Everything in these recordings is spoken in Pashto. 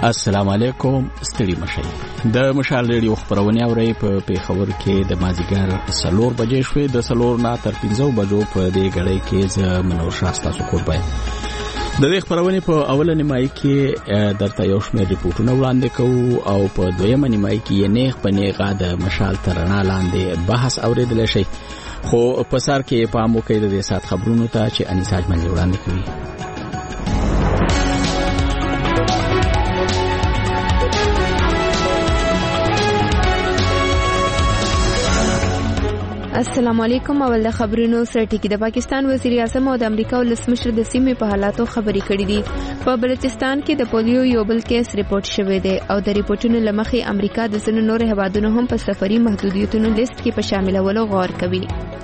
السلام علیکم. ستړي مشئ. د مشال ریډیو خبرونه اوري په پیښور کې د مازیګر 4 بجې شوې د 4 نه تر 15 بجو په دې غړې کې ز منور شاستا سکور پای. د دې خبرونه په اوله نیمای کې درته یو شمېر ریپورتونه وړاندې کوو او په دویمه نیمای کې نه خپنېغه د مشال ترنا لاندې بحث اوریدل شي. خو په سر کې په امو کې د سات خبرونو ته چې انیساج منځ وړاندې کوي. السلام علیکم. اول د خبرونو سره ټکی د پاکستان وزیر اعظم او د امریکا ولسمشر د سیمې په حالاتو خبرې کړې دي. په بلوچستان کې د پولیو یو بل کیس ریپورت شوی دی او د ریپورتونو لمخې امریکا د ځینو نور هیوادونو هم په سفري محدودیتونو لیست کې په شاملولو غور کوي.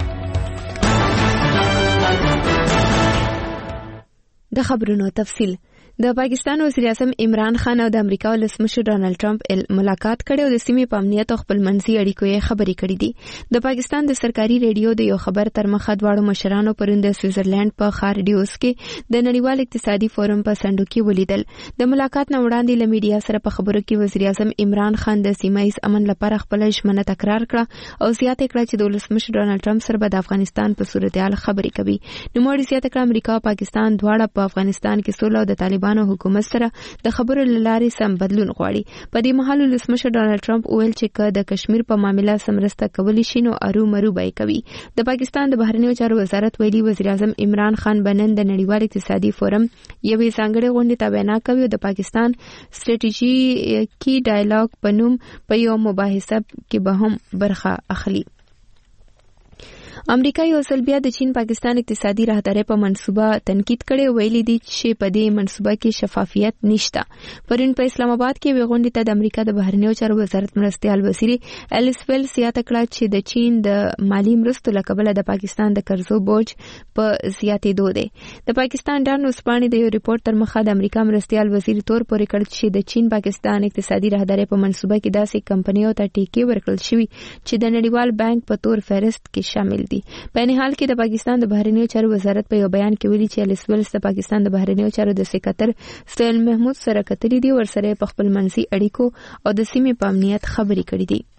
د خبرونو تفصیل. د پاکستان وزیر اعظم عمران خان او د امریکا ولسمشر ډونالد ټرمپ ملاقات کړي او د سیمې په امنیت او خپلمنځي اړیکو یې خبرې کړې دي. د پاکستان د سرکاري ریډیو د یو خبر تر مخه دواړو مشرانو پرون د سویټزرلند په ښار ډیوس کې د نړیوال اقتصادي فورم په سندو کې ولیدل. د ملاقات نه وړاندې له میډیا سره په خبرو کې وزیر اعظم عمران خان د سیمایي امن لپاره خپل ژمنه تکرار کړه او زیاته کړه چې د ولسمشر ډونالد ټرمپ سره د افغانستان په صورتحال خبرې کوي. نو موږ زیاته کړه امریکا او پاکستان دواړه په افغانستان کې سوله او د طالبانو حکومت سره د خبرو لارې سم بدلون غواړي. په دې مهال ولسمشر ډونالد ټرمپ ویل چې د کشمیر په معاملې سمرسته کولی شي نو ارومرو به کوي. د پاکستان د بهرنیو چارو وزارت ویلي وزیر اعظم عمران خان بنن د نړیوال اقتصادي فورم یوې ځانګړې غونډې ته وینا کوي او د پاکستان سټریټیژیکي ډایالوګ په نوم په یو مباحثه کې به هم برخه اخلي. امریکا یو ځل بیا د چین پاکستان اقتصادي راهدارۍ په منصوبه تنقید کړي ویلي دي چې په دې منصوبه کې شفافیت نشته. پرون په اسلام آباد کې وی غونډې ته د امریکا د بهرنیو چارو وزارت مرستیال وزیر الیس ویلز زیاته کړه چې د چین د مالی مرستو له کبله د پاکستان د قرضو بوج په زیاتېدو دی. د پاکستان ډان اوسپانې د یو ریپورت تر مخه د امریکا مرستیال وزیر تور پورې کړ چې د چین پاکستان اقتصادي راهدارۍ په منصوبه کې داسې کمپنیو ته ټیکې ورکړل شوي چې د نړیوال بانک په تور فهرست کې شامل دي. په ان حال کې د پاکستان د بهرنیو چارو وزارت په یو بیان کې ویلي چې الیس ویلز د پاکستان د بهرنیو چارو د سکرټر سټیل محمود سره کتلې دي ورسره په خپلمنځي اړیکو او د سیمې په امنیت خبرې کړې دي.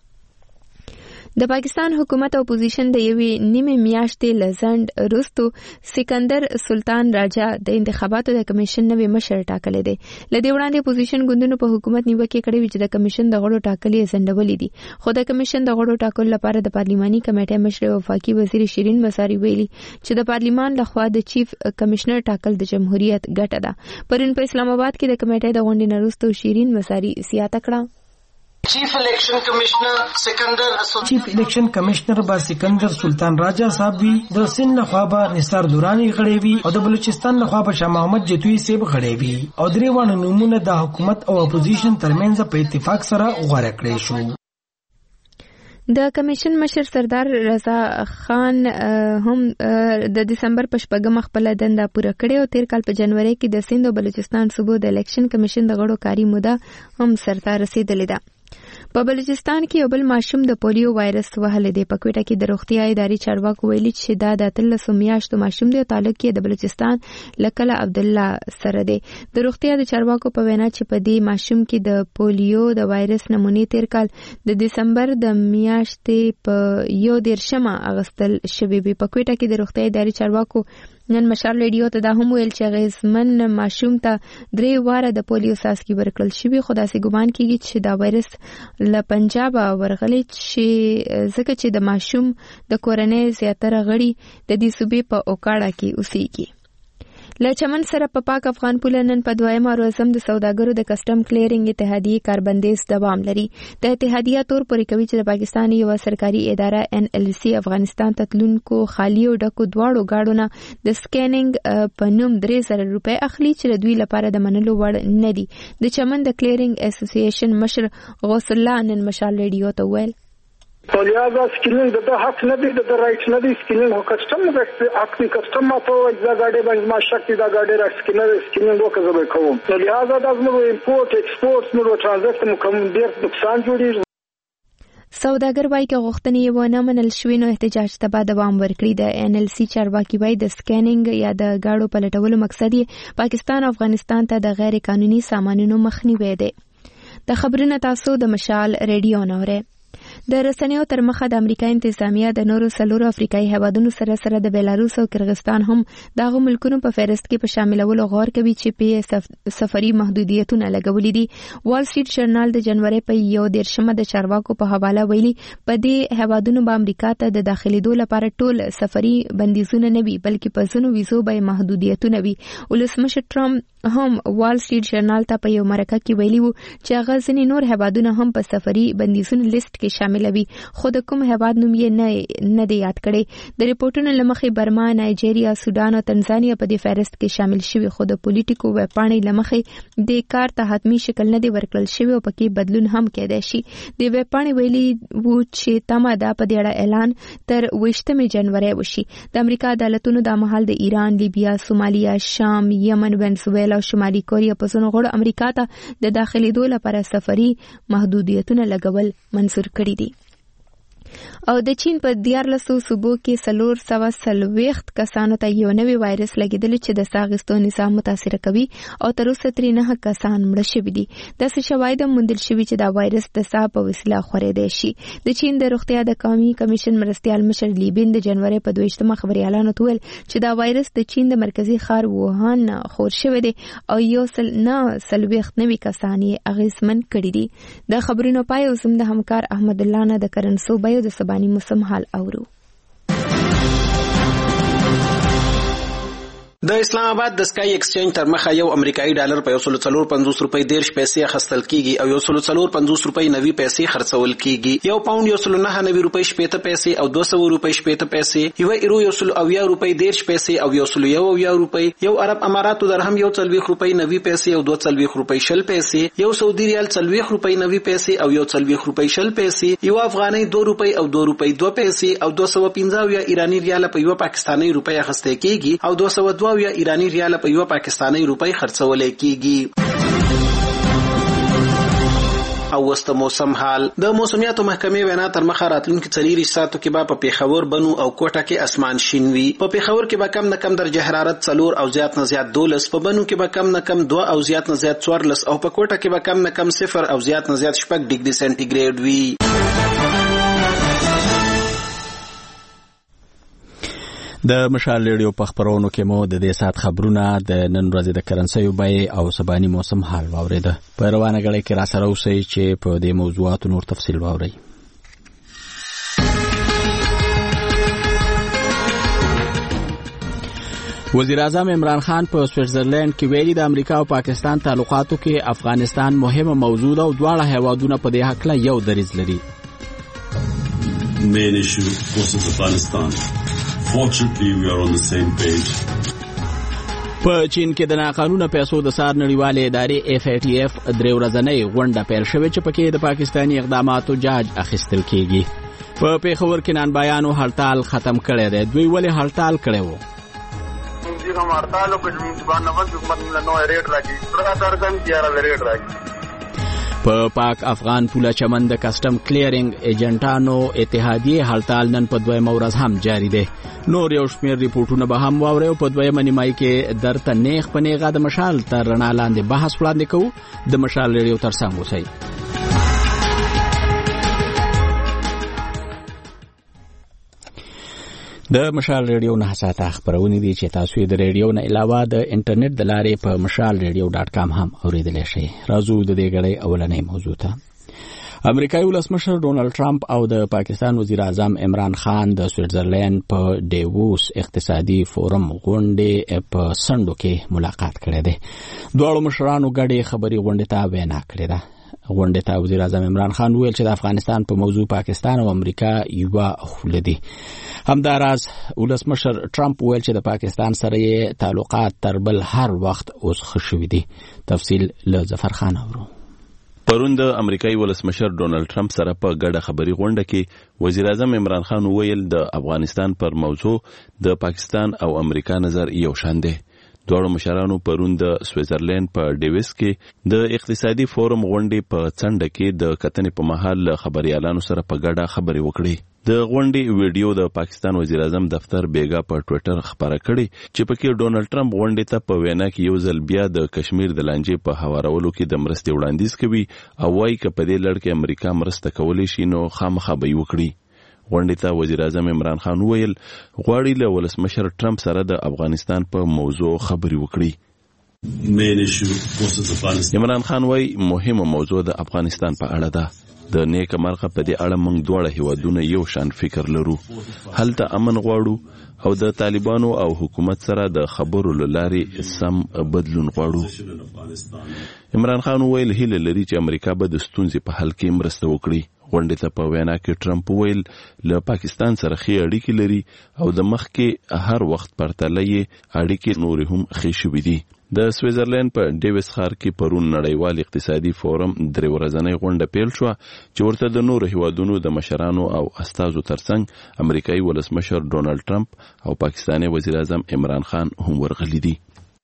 د پاکستان حکومت او اپوزیشن د یوې نیمه میاشتې لزند وروسته سکندر سلطان راجا د انتخاباتو د کمیشن نوی مشر ټاکلی دی. لدې وړاندې اپوزیشن ګوندونو په حکومت نیوکې کړې وې چې د کمیشن د غړو ټاکل یې ځنډولي دي. خو د کمیشن د غړو ټاکلو لپاره د پارلیماني کمیټې مشر وفاقي وزیر شیرین مساری ویلي چې د پارلیمان لخوا د چیف کمشنر ټاکل د جمهوریت ګټه ده. پرون په اسلام آباد کې د کمیټې د غونډې نه وروسته شیرین مساری زیاته کړه چیف الیکشن کمشنر با سکندر سلطان راجا صاحب وی د سند لخوا به نثار دورانی غړی وی او د بلوچستان لخوا به شاه محمد جتوی صاحب غړی وی او درې وانه نمونه د حکومت او اپوزیشن ترمنځ په اتفاق سره غوړه کړی شو. د کمیشن مشر سردار رضا خان هم د دسمبر په 4 خپل دنده پوره کړې او 13 کال په جنوري کې د سند او بلوچستان صوبو د الیکشن کمیشن د غړو کاری موده هم سرته رسیدلې ده. په بلوچستان کې یو بل ماشوم د پولیو وایرس وهلې دی. په کوټه کې د روغتیا ادارې چارواکو ویلي چې دا د 13 میاشتو ماشوم دی او تعلق یې د بلوچستان لکله عبدالله سره دی. د روغتیا د چارواکو په وینا چې په دې ماشوم کې د پولیو د وایرس نمونې 13 کال د دسمبر د میاشتې په 11 اغستل شوې وي. په کوټه کې د روغتیا ادارې چارواکو نن مشال ریډیو ته دا هم ویل چې غیزمن ماشوم ته 3 واره د پولیو څاڅکي ورکړل شوي خو داسې ګمان کیږي چې دا وایرس له پنجاب ورغلی چې ځکه چې د ماشوم د کورنۍ زیاتره غړي د دې صوبې په اوکاړه کې اوسېږي. له چمن سره په پاک افغان پوله نن په دویمه ورځ هم د سوداګرو د کسټم کلیرینګ اتحادیې کاربندیز دوام لري. د اتحادیه تور پورې کوي چې د پاکستان یو سرکاري اداره NLC افغانستان ته تلونکو خالی او ډکو دواړو گاډو نه د سکینینګ په نوم 3000 روپۍ اخلي چې دوی لپاره د منلو وړ نه دي. د چمن د کلیرینګ اسوسییشن مشر غوث الله نن مشال ریډیو ته ویل لہذا سکیننگ د حق نه دی د رائټ نه دی سکیننگ هو کسٹم حق دی کسٹم ماته دا گاډي باندې ما شکتی دا گاډي را سکیننگ وکړم کوم لہذا د موږ امپورټ ایکسپورټ موږ ترانزیت کوم ډیر نقصان جوړیږي. سوداګر وايي چې غوښتنې یې ونه منل شوې نو احتجاج ته به دوام ورکړي. د NLC چارواکي وايي د سکینینګ یا د گاډو پلټولو مقصد یې پاکستان او افغانستان ته د غیر قانوني سامانونو مخنیوی دی. د خبرونه تاسو د مشال ریډیو نوري. د رسنیو تر مخه د امریکا انتظامیه د نورو څلورو افریقایي هیوادونو سره د بیلاروس او کرغستان هم دغه ملکونو په فهرست کې په شاملولو غور کوي چې په سفري محدودیتونه لګولې دي. وال سټریټ جرنال د جنوري په 11 د چارواکو په حواله ویلي په دې هیوادونو به امریکا ته د داخليدو لپاره ټول سفري بندیزونه نه وي بلکې په ځینو ویزو به محدودیتونه وي. ولسمشر ټرمپ هم وال سټریټ جرنال ته په یو مرکه کې ویلي وو چې هغه ځینې نور هیوادونه هم په سفري بندیزونو لیست کې شاملوي خو د کوم هیواد نوم یې نه دی یاد کړی. د ریپورتونو لمخې برما، نایجیریا، سودان او تنزانیا په دې فهرست کې شامل شوي خو د پولیټیکو ویبپاڼې لمخې د کار ته حتمی شکل نه دی ورکړل شوی او پکې بدلون هم کېدای شي. د ویبپاڼې ویلي وو چې تمه ده په دې اړه اعلان تر 28 جنوري وشي. د امریکا عدالتونو د مهال د ایران، لیبیا، سومالیا، شام، یمن، وینزویلا او شمالي کوریا په ځینو غړو امریکا ته د داخليدو لپاره سفري محدودیتونه لګول منظور کړي دي. او د چین په 14 صوبو کې 440 کسانو ته یو نوی وایرس لګیدل چې د ساغستو نظام متاثر کوي او تر اوسه 9 کسان مړه شوي دي. داسې شواهد موندل شوي چې دا وایرس د ساه په وسیله خورېدای شي. د چین د روغتیا د قومي کمیشن مرستیال مشر لیبین د جنوري په 22 خبريالانو ته ویل چې دا وایرس د چین د مرکزی ښار ووهان خور شوی دی او 140 نوي کسان یې اغیزمن کړي دي. د خبرونو پای او زم د همکار احمد الله نه د کرنسو بایو د سبانی موسم حال اورو. د اسلام آباد د سکای ایکسچینج تر مخه یو امریکایي ډالر په 150 روپۍ 10 پیسې اخیستل کیږي او 150 روپۍ 90 پیسې خرڅول کیږي. یو پاوند 190 روپۍ 70 پیسې او 200 روپۍ 70 پیسې، یو ایرو 190 روپۍ 10 پیسې او 110 روپۍ، یو عرب اماراتو درهم 140 روپۍ 90 پیسې او 240 روپۍ 60 پیسې، یو سعودي ریال 40 روپۍ 90 پیسې او 140 روپۍ 60 پیسې، یو افغاني 2 روپۍ او 2 روپۍ 2 پیسې او 215 ایرانی ریال په یو پاکستانی روپۍ اخیستل کیږي او 202 یا ایرانی ریال په یو پاکستانی روپۍ خرڅول کیږي. او وست موسم حال. د موسمیاتو محکمې وینا تر مخه راتلونکي 4 ساعتو کې به په پیښور، بنو او کوټه کې اسمان شین وي. په پیښور کې به کم نه کم درجه حرارت 4 او زیات نه زیات 12، په بنو کې به کم نه کم 2 او زیات نه زیات 14 او په کوټه کې به کم نه کم 0 او زیات نه زیات 6 ډیګري سنټیګریډ وي. د مشال ریډیو په خبرونو کې مو د دې سات خبرونه د نن ورځې د کرنسي بای او سبانی موسم حال واوریده. په روانه غړي کې را سره اوسئ چې په دې موضوعاتو نور تفصیل واورئ. وزیر اعظم عمران خان په سویټزرلند کې ویلي د امریکا او پاکستان تعلقاتو کې افغانستان مهمه موضوع ده او دواړه هیوادونه په دې حق له یو دریځ لري. Main issue was Afghanistan. Fortunately, we are on the same page. په چین کې د ناقانونه پیسو د سار نړیوالې ادارې FATF درې ورځنۍ غونډه پیل شوې چې پکې د پاکستاني اقداماتو جاج اخیستل کیږي. په پیښور کې نانبایانو هړتال ختم کړی دی. دوی ولې هړتال کړی و؟ हम हड़ताल हुकूमत नौ रेट राखी लगातार कम किया रेट राखी. په پاک افغان پوله چمن د کسٹم کلیرینګ ایجنټانو اتحادیه هړتال نن په دویمه ورځ هم جاری دی. نور یو شمېر ریپورتونه به هم واورئ او په دویمه نیمایي کې درته نیغ په نیغه د مشال تر رڼا لاندې بحث وړاندې کوو. د مشال ریډیو ترڅنګ اوسئ. د مشال ریډیو نه ساته خبرونه دي چې تاسو د ریډیو نه علاوه د انټرنیټ د لارې په mashalradio.com هم اوریدلی شئ. راځو د دې غړې اولنۍ موضوع ته. امریکایي ولسمشر ډونالد ټرمپ او د پاکستان وزیر اعظم عمران خان د سویټزرلند په ډیووس اقتصادي فورم غونډې په سندو کې ملاقات کړې ده. دواړو مشرانو ګډې خبري غونډې ته وینا کړې ده. غونډې ته وزیر اعظم عمران خان ویل چې د افغانستان په موضوع پاکستان او امریکا یو خوله دي. همداراز ولسمشر ټرمپ ویل چې د پاکستان سره یې تعلقات تر بل هر وخت اوس ښه شوي دي. تفصیل له ظفر خان اورو. پرون د امریکایي ولسمشر ډونالد ټرمپ سره په ګډه خبري غونډه کې وزیر اعظم عمران خان ویل د افغانستان پر موضوع د پاکستان او امریکا نظر یو شان دی. دواړو مشرانو پرون د سویټزرلند په ډیویس کې د اقتصادي فورم غونډې په څنډه کې د کتنې په مهال خبريالانو سره په ګډه خبرې وکړې. د غونډې ویډیو د پاکستان وزیر اعظم دفتر بیګا په ټوئیټر خبره کړې چې پکې ډونالد ټرمپ غونډې ته په وینا کې یو ځل بیا د کشمیر د لانجې په هوارولو کې د مرستې وړاندیز کوي او وايي چې په دې لړ کې امریکا مرسته کولی شي نو خامخا به یې وکړي. غونډې ته وزیر اعظم عمران خان وویل غواړي له ولسمشر ټرمپ سره د افغانستان په موضوع خبرې وکړي. عمران خان وايي مهمه موضوع د افغانستان په اړه ده. د نیک مرغه په دې اړه موږ دواړه هیوادونه یو شان فکر لرو. هلته امن غواړو او د طالبانو او حکومت سره د خبرو لارې سم بدلون غواړو. عمران خان ویل هیله لري چې امریکا به د ستونزې په حل کې مرسته وکړي. غونډې ته په وینا کې ټرمپ ویل له پاکستان سره ښې اړیکې لري او د مخ کې هر وخت پرتله یې اړیکې نورې هم ښې شوې دي. د سویټزرلند په ډیویس ښار کې پرون نړیوال اقتصادي فورم 3 ورځنۍ غونډه پیل شو چې ورته د نورو هیوادونو د مشرانو او استازو ترڅنګ امریکایي ولسمشر ډونالد ټرمپ او پاکستاني وزیر اعظم عمران خان هم ورغلي دي.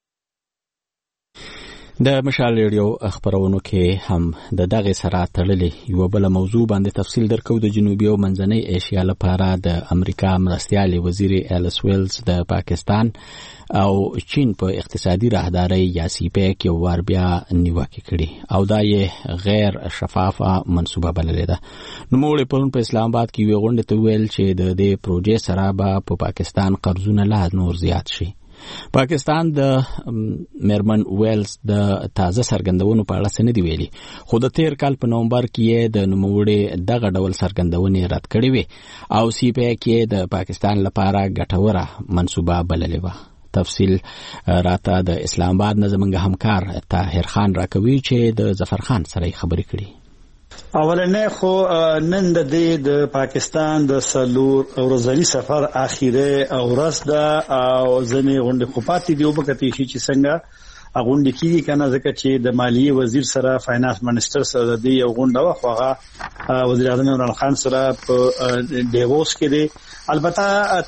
د مشال ریډیو خبرونو کې هم د دغه سره تړلې یو بل موضوع باندې تفصیل درکو. د جنوبي او منځنۍ ایشیا لپاره د امریکا مرستیال وزیر الیس ویلز د پاکستان او چین په اقتصادي راهداري یا سیپیک یو ور بیا نیوکه کړي او دا یې غیر شفافه منسوبه بللې ده. نو موږ په اسلام آباد کې یو غونډه ته ویل چې د دې پروژې سره به په پاکستان قرضونه لا نور زیات شي. پاکستان د میرمن ویلز د تازه سرګندونو په اړه څه نه دی ویلي، خو د تیر کال په نومبر کې د نوموړي دغه ډول سرګندونې رد کړې وې او سی پی کې د پاکستان لپاره ګټوره منسوبه بللې وه. تفصیل راته د اسلام آباد نه زموږ همکار طاهر خان راکوي چې د ظفر خان سره خبرې کړي. اولنې خو نن د پاکستان د سلور ورځنی سفر اخیره ورځ ده او ځنې غونډې خو پاتې دی وبکتې شي چې څنګه غونډې کیږي کنه، ځکه چې د مالیې وزیر سره فاینانس منسٹر سره د یو غونډه واخوغه وزیر اعظم عمران خان سره په ډیووس کې دی. البته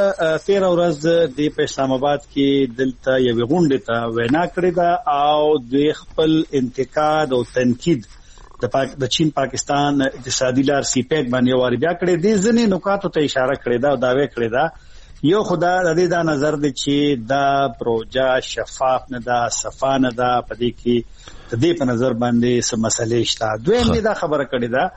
13 ورځ د اسلام آباد کې دلته یو غونډه ته وینا کړې ده او د خپل انتقاد او تنقید د چین پاکستان اقتصادي لار سی پیک باندې واری بیا کړې دي. ځنې نکاتو ته اشاره کړې ده او داوی کړې ده یو خدا د دې دا نظر دی چې دا پروژه شفاف نه ده، صفا نه ده، په دې کې د دې په نظر باندې څه مسلې شته. دویم دا خبره کړې ده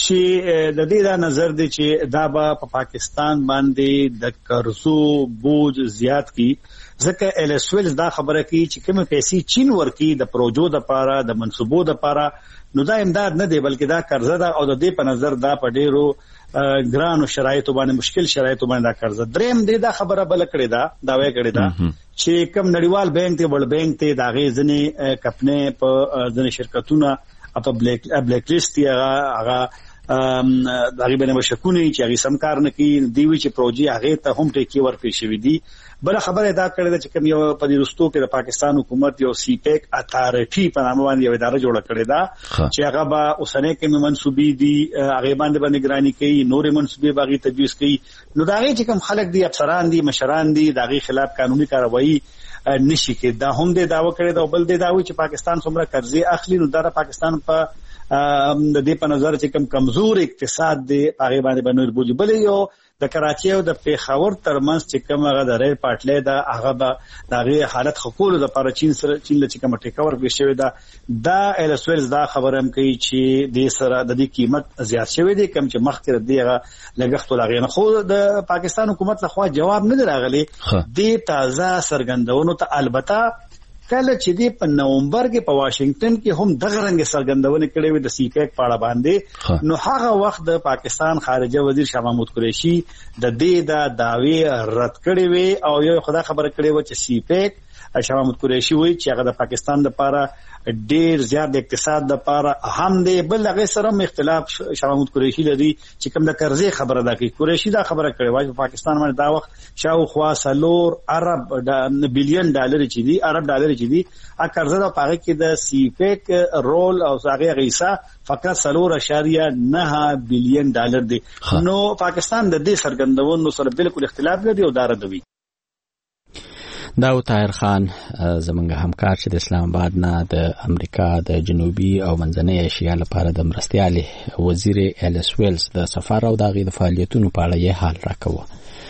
چې د دې دا نظر دی چې دا په پاکستان باندې د قرضو بوج زیات کی، ځکه الیس ویلز دا خبره کوي چې کومه پیسې چین ورکی د پروژو د لپاره د منصوبو د لپاره نو دا امداد نه دی بلکې دا قرضه ده او د دې په نظر دا په ډیرو ګرانو شرایطو باندې مشکل شرایطو باندې دا قرضه. دریم دی دا خبره بل کړې ده، داوی کړې ده چې کوم نړیوال بانک ته ورلډ بانک ته دا غي ځنې کمپنۍ په ځنې شرکتونه په بلیک لیست هغه دغه باندې مشکونه چې هغه سمکار نه کوي دی وی چې پروژې هغه ته هم ټیکی ورکړي شوې دي. بل خبره دا کړې ده چې کوم یو په دې رستو کې د پاکستان حکومت یو سی پیک اتارټي په نامه باندې یو اداره جوړه کړې ده چې هغه به اوسنۍ کې منسوبې دي هغه باندې نگرانی کوي، نورې منسوبې باغی تجویز کوي. نو دا غي چې کوم خلک دي افسران دي مشران دي دغه خلاف قانوني کاروایی نشي کې دا هم د داوا کړی دا بل د داوی چې پاکستان څومره قرضې اخلي نو دا پاکستان په د دې په نظر چې کوم کمزور اقتصاد دی هغه باندې بنور بوجي. بل یو د کراچي او د پیښور ترمنځ چې کوم هغه د ریل پټلې دا هغه به دغه حالت خپل د لپاره چین چې کوم ټیکاور بشوي دا الیس ویلز دا خبره هم کوي چې د سره د دې قیمت زیات شوی دی کوم چې مخکې دیغه لګښت ولغې نه. خو د پاکستان حکومت لخوا جواب نه راغلی د تازه سرګندونو ته. البته کله چې دی په نومبر کې په واشنگټن کې هم دغه رنګ سرګندونه کړې وي د سی پیک په اړه باندې، نو هغه وخت د پاکستان خارجه وزیر شاه محمود قریشي د دې د داوی رد کړې وي او یو خدای خبره کړې و چې سی پیک شاه محمود قریشي وایي چې هغه د پاکستان لپاره ډیر زیات د اقتصاد لپاره اهم دی. بل هغه سره اختلاف شاه محمود قریشي لري چې کوم د قرضې خبره ده کوي. قریشي دا خبره کړې وایي په پاکستان باندې دا وخت شاوخوا سلور عرب بلین ډالر چې دي عرب ډالر چې دي ا قرضه د پاره کې د سی پیک رول او هغه غیسا فقط 3.9 بلین ډالر دی. نو پاکستان د دې سرګندونو سره بالکل اختلاف لري او دا ردوي. دا طاهر خان زمونږ همکار چې د اسلام آباد نه د امریکا د جنوبي او منځنۍ ایشیا لپاره د مرستیالي وزیر الیس ویلز د سفر او د هغې د فعالیتونو په اړه یې حال راکوه.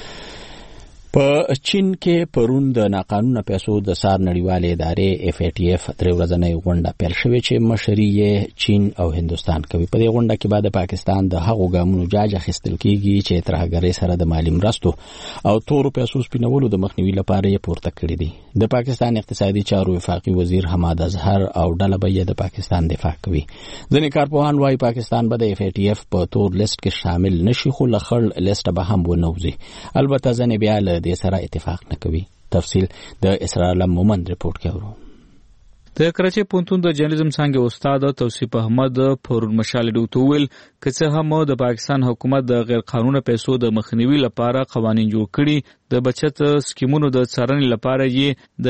په چین کې پرون د ناقانونه پیسو د سار نړیوالې ادارې FATF درې ورځنۍ غونډه پیل شوې چې مشري یې چین او هندوستان کوي. په دې غونډه کې به د پاکستان د هغو ګامونو جاج اخیستل کیږي چې ترهګرۍ سره د مالي مرستو او تورو پیسو سپینولو د مخنیوي لپاره یې پورته کړي دي. د پاکستان اقتصادي چارو وفاقي وزیر حماد اظهر او ډله به یې د پاکستان دفاع کوي. ځینې کارپوهان وایي پاکستان به د FATF په تور لیست کې شامل نشي، خو له خړ لیست به هم ونوځي. البته ځینې بیا له دې سره اتفاق نه کوي. تفصیل د اسرائیل مومند رپورټ کې اورو. د کراچۍ پوهنتون د جرنالیزم څانګې استاد توصیف احمد پرون مشال ډوټو ویل که څه هم د پاکستان حکومت د غیر قانوني پیسو د مخنیوي لپاره قوانين جوړ کړي، د بچت سکیمونو د څارنې لپاره یې د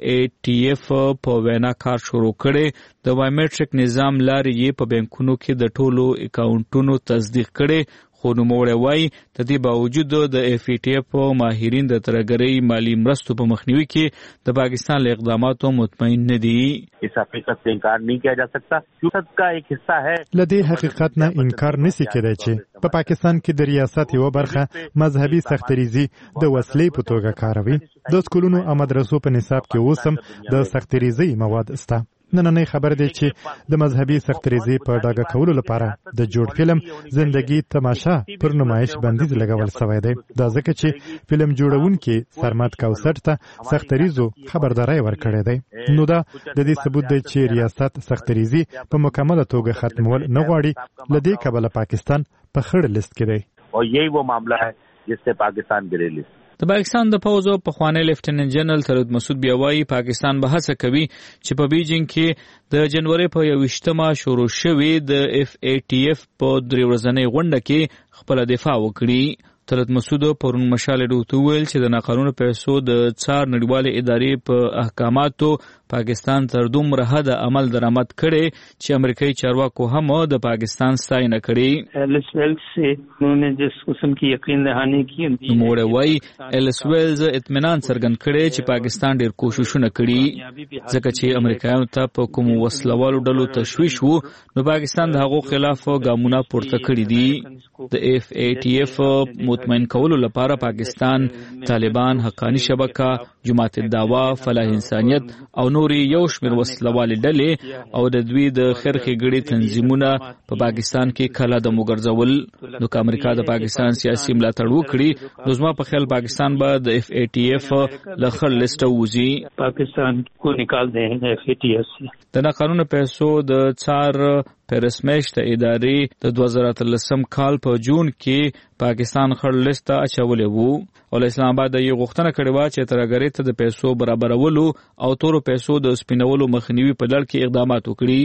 FATF په وینا کار شروع کړي. د بایومټریک نظام لارې یې په بانکونو کې د ټولو اکاونټونو تصدیق کړي، خو نوموړی وایي د دې باوجود د FATF ماهرین د ترهګرۍ مالي مرستو په مخنیوي کې د پاکستان له اقداماتو مطمئن نه دي. اس حقیقت سے انکار نہیں کیا جا سکتا، حقیقت کا ایک حصہ ہے. لدې حقیقت نه انکار نشي کېدای چې په پاکستان کې د ریاست یو برخه مذهبي سختریزي د وسلې په توګه کاروي. د سکولونو او مدرسو په نصاب کې اوسم د سختریزي مواد شته. نننۍ خبر دی چې د مذهبي سختریزي په ډاګه کولو لپاره د جوړ فلم زندگی تماشا پر نمایش بندیز لګول شوی دی. دا ځکه چې فلم جوړونکي سرمد کوثر ته سختریزو خبرداري ورکړې دی. نو دا د دې ثبوت دی چې ریاست سختریزي په مکمله توګه ختمول نه غواړي. لدې کبله پاکستان په خړ لیست کې دی. او یہی وہ معاملہ ہے جس سے پاکستان گرے لیست. د پاکستان د پوځ او پخوانی لیفټیننټ جنرال ترود مسعود بیا وایي پاکستان به هڅه کوي چې په بیجینګ کې د جنوري په 21مه شروع شوې د FATF په درې ورځنۍ غونډه کې خپل دفاع وکړي. ترود مسعود پرون مشال ډوټو ویل چې د ناقانونه پیسو د څار نړیوالې ادارې په احکاماتو پاکستان تر دومره حده عمل درآمد کړي چې امریکایي چارواکو هم د پاکستان ستاینه کړي. ایلیس ویلز سے انہوں نے جس قسم کی یقین دہانی کی نوموړی وایي ایلیس ویلز اطمینان څرګند کړي چې پاکستان ډېر کوششونه کړي، ځکه چې امریکایانو ته په کوم وسلوالو ډلو تشویش وو نو پاکستان د هغو خلاف ګامونه پورته کړي دي. د FATF مطمئن کولو لپاره پاکستان، طالبان، حقانی شبکه، جماعت الدعوه، فلاح انسانیت او نوري یو شمېر وسلوالې ډلې او د دوی د خرخې ګړې تنظیمونه په پاکستان کې کله د مګرځول. نو که امریکا د پاکستان سیاسي ملاتړ وکړي نو زما په خیال پاکستان به د FATF له خړ لیست ووځي. پاکستان کو نکال دیں FATF سے. د ناقانونه پیسو د څار پرسمیش د ادارې د 2013 کال په جون کې پاکستان خړ لیست اچولې وو او اسلام آباد یې غوښتنه کړې و چې ترهګرۍ ته د پیسو برابرولو او تورو پیسو د سپینولو مخنیوي په لړ کې اقدامات وکړي.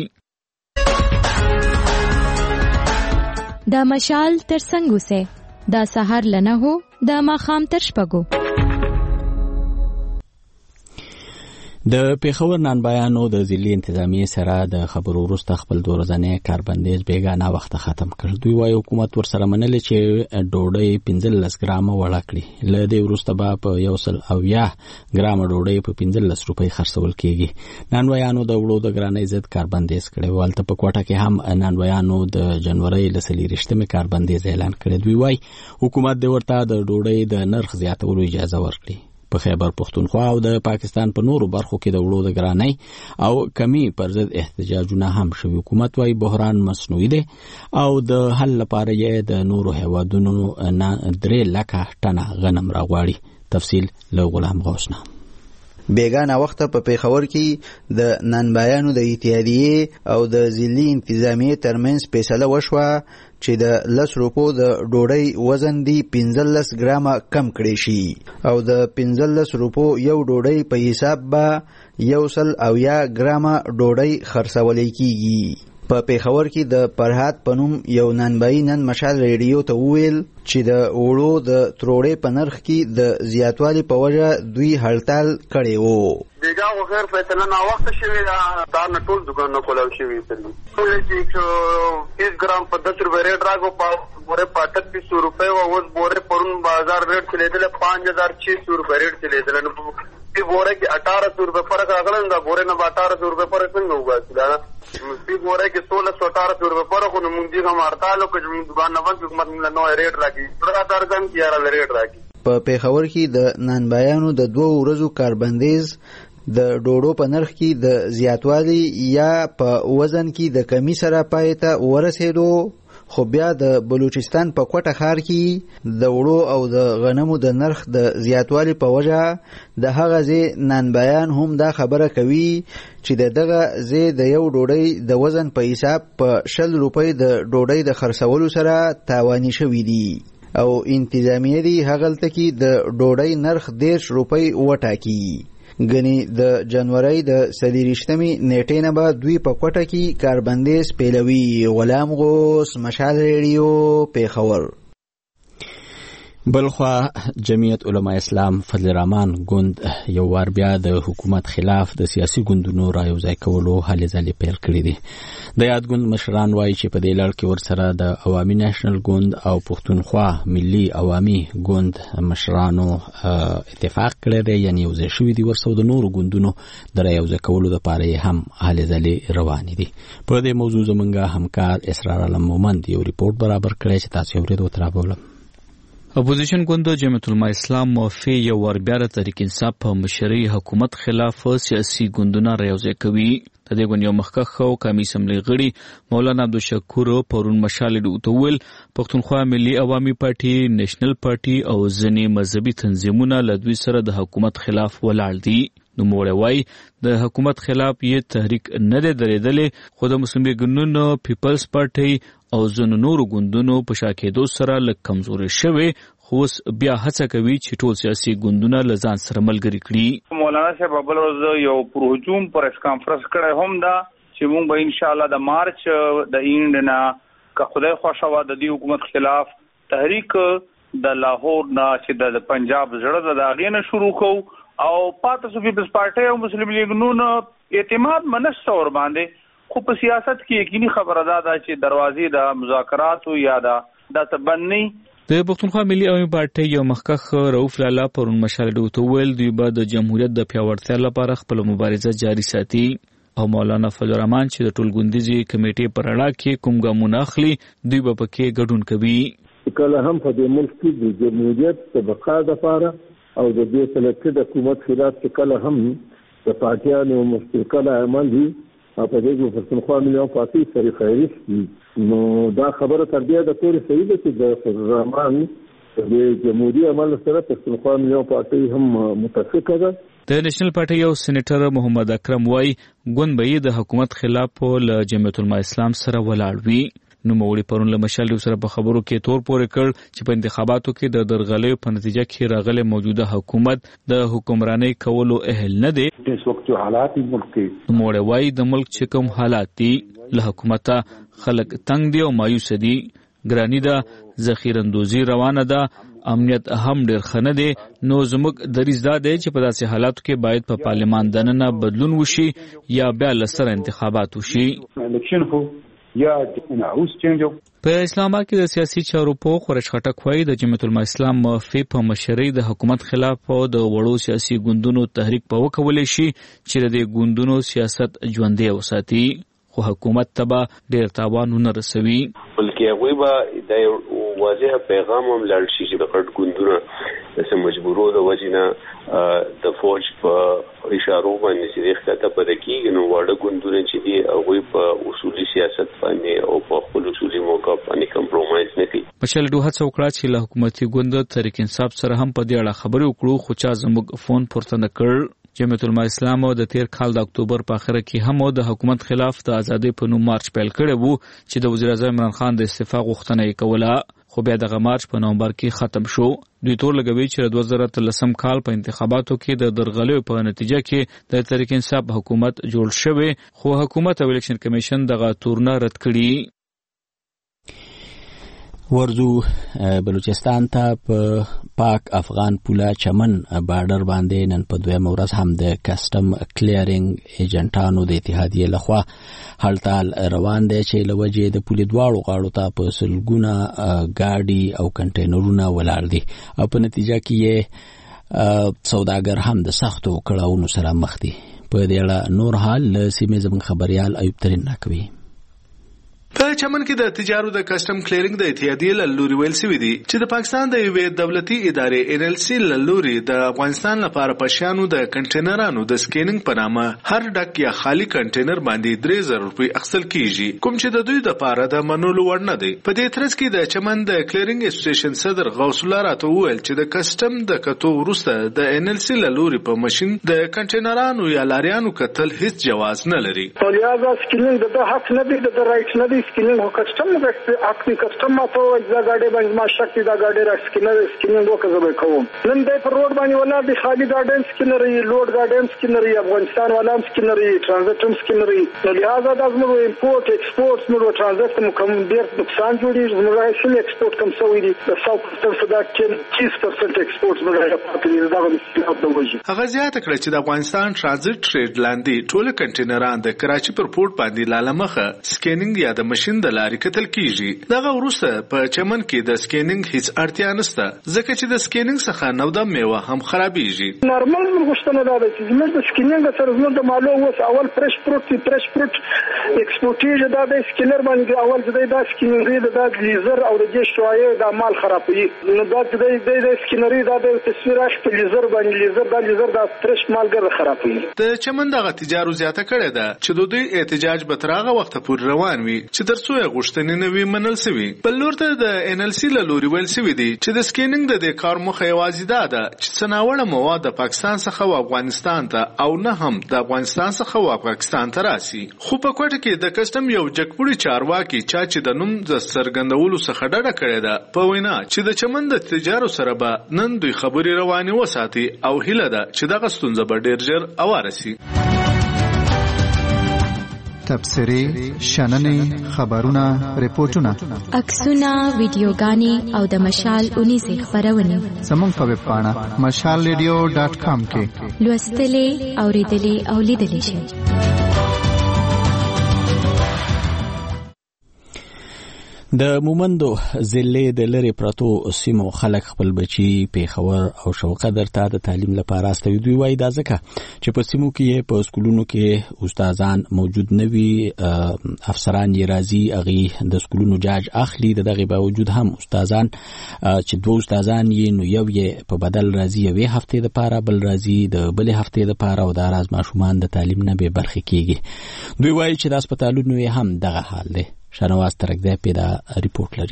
دا مشال تر څنګه سه دا سحر لنه هو دا ماخام تر شپګو. د پیښور نانبایانو د ضلعي انتظامیې سره د خبرو وروسته خپل دورځنې کاربندیز بیګانه وخت ختم کړ. دوی وايي حکومت ورسره منلې چې ډوډۍ 15 ګرامه وړه کړي. له دې وروسته به په 110 ګرامه ډوډۍ په 15 روپۍ خرڅول کیږي. نانبایانو د وړو د ګرانۍ ضد کاربندیز کړی. ولته په کوټه کې هم نانبایانو د جنوري ل 30مې کاربندیز اعلان کړی. دوی وايي حکومت د ورته د ډوډۍ د نرخ زیاتولو اجازه ورکړي. په خیبر پختونخوا او د پاکستان په نورو برخو کې د وړو د ګرانۍ او کمی پر ضد احتجاجونه هم شوي. حکومت وايي بحران مصنوعي دی او د حل لپاره یې د نورو هیوادونو نه 3 لکه ټنه غنم راغواړي. تفصیل له غلام غوث نه. بیگانه وخت په پیښور کې د نانبایانو د اتحادیې او د ضلعي انتظامیې ترمنځ فیصله وشوه چې د 10 روپو د ډوډۍ وزن دی 15 ګرامه کم کړي شي او د 15 روپو یو ډوډۍ په حساب به 110 ګرامه ډوډۍ خرڅول کیږي. په پیښور کې د فرحات پنوم یو نانبایی نن مشال ریډیو ته وویل چې د وړو د تروړې په نرخ کې د زیاتوالي په وجه دوی هړتال کړی وو. بیګا خو خیر فیصله نا وخت شوی دا نه ټول دکان نه کولاو شوی تل چې 1 ګرام په 10 روپے ریټ راغو بوره 3500 روپے او اوس بوره پرون بازار ریټ چلیدل 5600 روپے ریټ چلیدل. نو پی بورے کې 1800 روپے فرق راغلی دا بورے نه 1800 روپے فرق څنګه وګا دا پی بورے کې 1618 روپے فرق نو مونږ دې هم ارتالو کې موږ دکان نه وځو کوم نو ریټ راکې دا درګم کیاره ریټ راکې. په پیښور کې د نانبایانو د 2 ورځو کاربندیز د ډوډو په نرخ کې د زیاتوالي یا په وزن کې د کمی سره پای ته ورسېدو، خو بیا د بلوچستان په کوټه ښار کې د وړو او د غنمو د نرخ د زیاتوالي په وجه د هغه ځای نانبایان هم دا خبره کوي چې دغه ځای د یو ډوډۍ د وزن په حساب په 20 روپۍ د ډوډۍ د خرڅولو سره تاواني شوي دي او انتظامیه دي هغلته کې د ډوډۍ نرخ 10 روپۍ وټاکي. ګنې د جنوري د 23مې نیټې نه به دوی په کوټه کې کاربندیز پیلوي. غلام غوث، مشال ریډیو، پیښور. بلخوا جمعیت علماء اسلام فضل الرحمن ګوند یو وار بیا د حکومت خلاف د سیاسي ګوندونو رايوځای کولو هلې ځلې پیل کړې دي. د یاد ګوند مشران وایي چې په دې لړ کې ورسره د عوامي نېشنل ګوند او پښتونخوا ملي عوامي ګوند مشرانو اتفاق کړی دی، یعنی یو ځای شوي دي ورسره د نورو ګوندونو د رايوځای کولو لپاره هم هلې ځلې روانې دي. په دې موضوع زموږ همکار اسرار علم مومند یو ریپورت برابر کړی چې تاسو یې اورېدو ترابولم. اپوزیشن ګوند جمعیت علماء اسلام موافق یو ور بیا د تحریک انصاف په مشرۍ حکومت خلاف سیاسي ګوندونه رايوځای کوي. د دې ګوند یو مخکښ او قومي اسمبلی غړي مولانا عبدالشکور پرون مشال ډوتول پښتونخوا ملي عوامي پارټي، نېشنل پارټي او ځینې مذهبي تنظیمونه له دوی سره د حکومت خلاف ولاړ دي. نو موړوي د حکومت خلاف یې تحریک نه دی درېدلې، خو د مسلم لیگ نون پیپلز پارټي او ځینو نورو ګوندونو په شاکېدو سره لږ کمزوري شوی، خو بیا هڅه کوي چې ټول سیاسي ګوندونه له ځان سره ملګري کړي. مولانا صاحب بل ورځ یو پروجوم پریس کانفرنس کړی هم دا چې موږ به ان شاء الله د مارچ د اینډ نه که خدای خوښه وا د دې حکومت خلاف تحریک د لاهور نه چې د پنجاب زړه د هغې نه شروع کوو او پاتې پیپلز پارټي او مسلم لیگ نون اعتماد منشته ور باندې. خو په سیاست کې یقیني خبره ده چې دروازې د مذاکراتو یا د تبني د پښتونخوا ملي عوامي پارټي یو مخکښ رؤف لالا پرون مشال ډوتول دوی به د جمهوریت د پیاوړتیا لپاره خپل مبارزه جاري ساتي او مولانا فضل الرحمن چې د ټولګوندیزي کمیټې پر اړه کې کوم ګامونه اخلي دوی به پکې ګډون کوي. کله هم په دې ملک کې د جمهوریت د بقا لپاره او د دې سلکټډ حکومت خلاف چې کله هم د پارټیانو مشترکه عمل دي او په دې کې پښتونخوا ملي عوامي پارټي سره خیریت نو دا خبره تر دې د پوره صحیح ده چې د رحمان د جمهوریت عمل سره پښتونخوا ملي عوامي پارټي هم متفقه ده. د نېشنل پارټي یو سېنیټر محمد اکرم وای ګوند به د حکومت خلاف له جمعیت علماء اسلام سره ولاړ وي. نو موري پرون له مشال سره په خبرو کې تور پورې کړ چې په انتخاباتو کې د درغلې په نتیجه کې راغله موجوده حکومت د حکمرانۍ کولو اهل نه دی. اس وخت حالات ملک موري وای د ملک چې کوم حالات دي له حکومت خلک تنگ دي او مایوس دي، ګرانی ده، ذخیره اندوزی روانه ده، امنیت هم ډیر خنه دي. نو زموږ دریځ دا دی چې په داسې حالاتو کې باید په پارلمان دننه بدلون وشي یا بیا لسره انتخابات وشي. په اسلام آباد کې د سیاسي چارو په خورش خټک وایي د جمعیت علماء اسلام موافق په مشرۍ د حکومت خلاف او د وړو سیاسي ګوندونو تحریک په وکولې شي چې د ګوندونو سیاست ژوندۍ وساتي، خو حکومت تبا ډیر تاوان نه رسوي. بلکې هغه به د واضح پیغام هم لاړ شي چې د غټ ګوندونو د مجبورو د وجنه د فوج په اشارو باندې چې ښکته پد کېږي نو واړه ګوندونه چې دی هغه په اصولي سیاست باندې او په خپل اصولي موقف باندې کمپرومایز نه کوي. مشال دوه څو کړه چې له حکومتي ګوند تحریک انصاف سره هم په دې اړه خبرې وکړو، خو چا زموږ فون پورته نه کړ. جمعیت علماء اسلام د تیر کال د اکتوبر په اخر کې هم د حکومت خلاف د ازادۍ په نوم مارچ پیل کړی وو چې د وزیر اعظم عمران خان د استعفا غوښتنه یې کوله، خو بیا دغه مارچ په نومبر کې ختم شو. دوی تور لګوي چې 2013 کال په انتخاباتو کې د درغلیو په نتیجه کې د تحریک انصاف حکومت جوړ شوی، خو حکومت او الیکشن کمیشن دغه تورونه رد کړي. ورزو بلوچستان ته په پاک افغان پوله چمن بارډر باندې نن په دویمه ورځ هم د کسټم کلیرینګ ایجنټانو د اتحادیې لخوا هړتال روان دی چې له وجې د پولې دواړو غاړو ته په سلګونه ګاډي او کنټینرونه ولاړ دي او په نتیجه کې سوداګر هم د سختو کړاوونو سره مخ دي. په دې اړه نور حال له سیمې زموږ خبريال ایوب ترين راکوي. په چمن کې د تجارت د کسٹم کلیرینګ د اتحادیې له لوري ویل شوی دی چې د پاکستان د یوې دولتي ادارې NLC له لوري د افغانستان لپاره پښیانو د کنټینرانو د سکینینګ په نامه هر ډک یا خالی کنټینر باندې 3000 روپۍ اخیستل کیږي، کوم چې د دوی لپاره د منلو وړ نه دی. په دې ترڅ کې د چمن د کلیرینګ اسوسییشن صدر غوث الله راته وویل چې د کسٹم د کتو وروسته د NLC له لوري په ماشين د کنټینرانو یا لاریانو کتل هیڅ جواز نه لري. لہذا سکینینګ د حق نه دی، د رائټ نه دی. سکینینګ هو کسٹم اکتی کسٹم ماته دا گاډي باندې ما شکتی دا گاډي را سکینینګ وکړم کوم. نن د پر روډ باندې ولا د خالي گاډي سکینري، لوډ گاډي سکینري، افغانستان ولام سکینري، ترانزیټم سکینري. لہذا د زموږ امپورټ ایکسپورټ موږ ترانزیټ کوم ډیر نقصان جوړي، موږ هیڅ ایکسپورټ کم سوي دي. د 100% صدا 30% ایکسپورټ موږ راپاتې دا غوښتل. هغه زیاته کړه چې د افغانستان ترانزیټ ټریډ لاندې ټول کنټینران د کراچي پر پورت باندې لالمخه سکینینګ یا د ماشين د لارې کتل کیږي. دغه وروسته په چمن کې د سکینینګ هیڅ اړتیا نشته، ځکه چې د سکینینګ څخه نو د میوه هم خرابېږي. نورمال غوښتنه ده چې زموږ د سکینینګ سره زموږ د مالو اوس اول فرش پروت ایکسپورټیږي، دا د سکینر باندې اول ځای دا سکینري د لیزر او د شوایې د مال خرابوي. نو دا د سکینري د تصویر اخته لیزر باندې لیزر د فرش مالګر خرابوي. د چمن دغه تجارت زیاته کړې ده چې د دوی احتجاج به تر هغه وخت پورې روان وي چې ترڅو غوښتنې نه وي منل شوي. بل لور ته د NLC له لوري ویل شوی دی چې د سکینینګ د دې کار موخه یوازې ده چې څناوړه مواد د پاکستان څخه و افغانستان ته او نه هم د افغانستان څخه و پاکستان ته راسي. خو په کوټه کې د کسٹم یو جګپوړي چارواکي چې د نوم د سرګندولو څخه ډډه کړې ده په وینا چې د چمن د تجارت سره به نن دوی خبري رواني وساتي او هیله ده چې دغه ستونزه به ډیر ژر اواره شي. تبصرې، شننې، خبرونه، ریپورتونه، عکسونه، ویډیوګانې او د مشال اونیزې خبرونه زموږ په ویب پاڼه mashalradio.com کې لوستلې، اوریدلې او لیدلې شئ. د مومندو ضلع د لری پرتو سیمو خلک خپل بچي پیښور او شوقدر ته د تعلیم لپاره استوي. دوی وایي دا ځکه چې په سیمو کې په سکولونو کې استادان موجود نه وي، افسران یې راځي هغه د سکولونو جاج اخلي. دغه باوجود هم استادان چې دوه استادان یې نو یو یې په بدل راځي، یوې هفته لپاره بل راځي د بلې هفته لپاره او دا راز ماشومان د تعلیم نه به برخه کیږي. دوی وایي چې د هسپتالونو هم دغه حال دی. شنواز ترکزی پیدا ریپورت لري.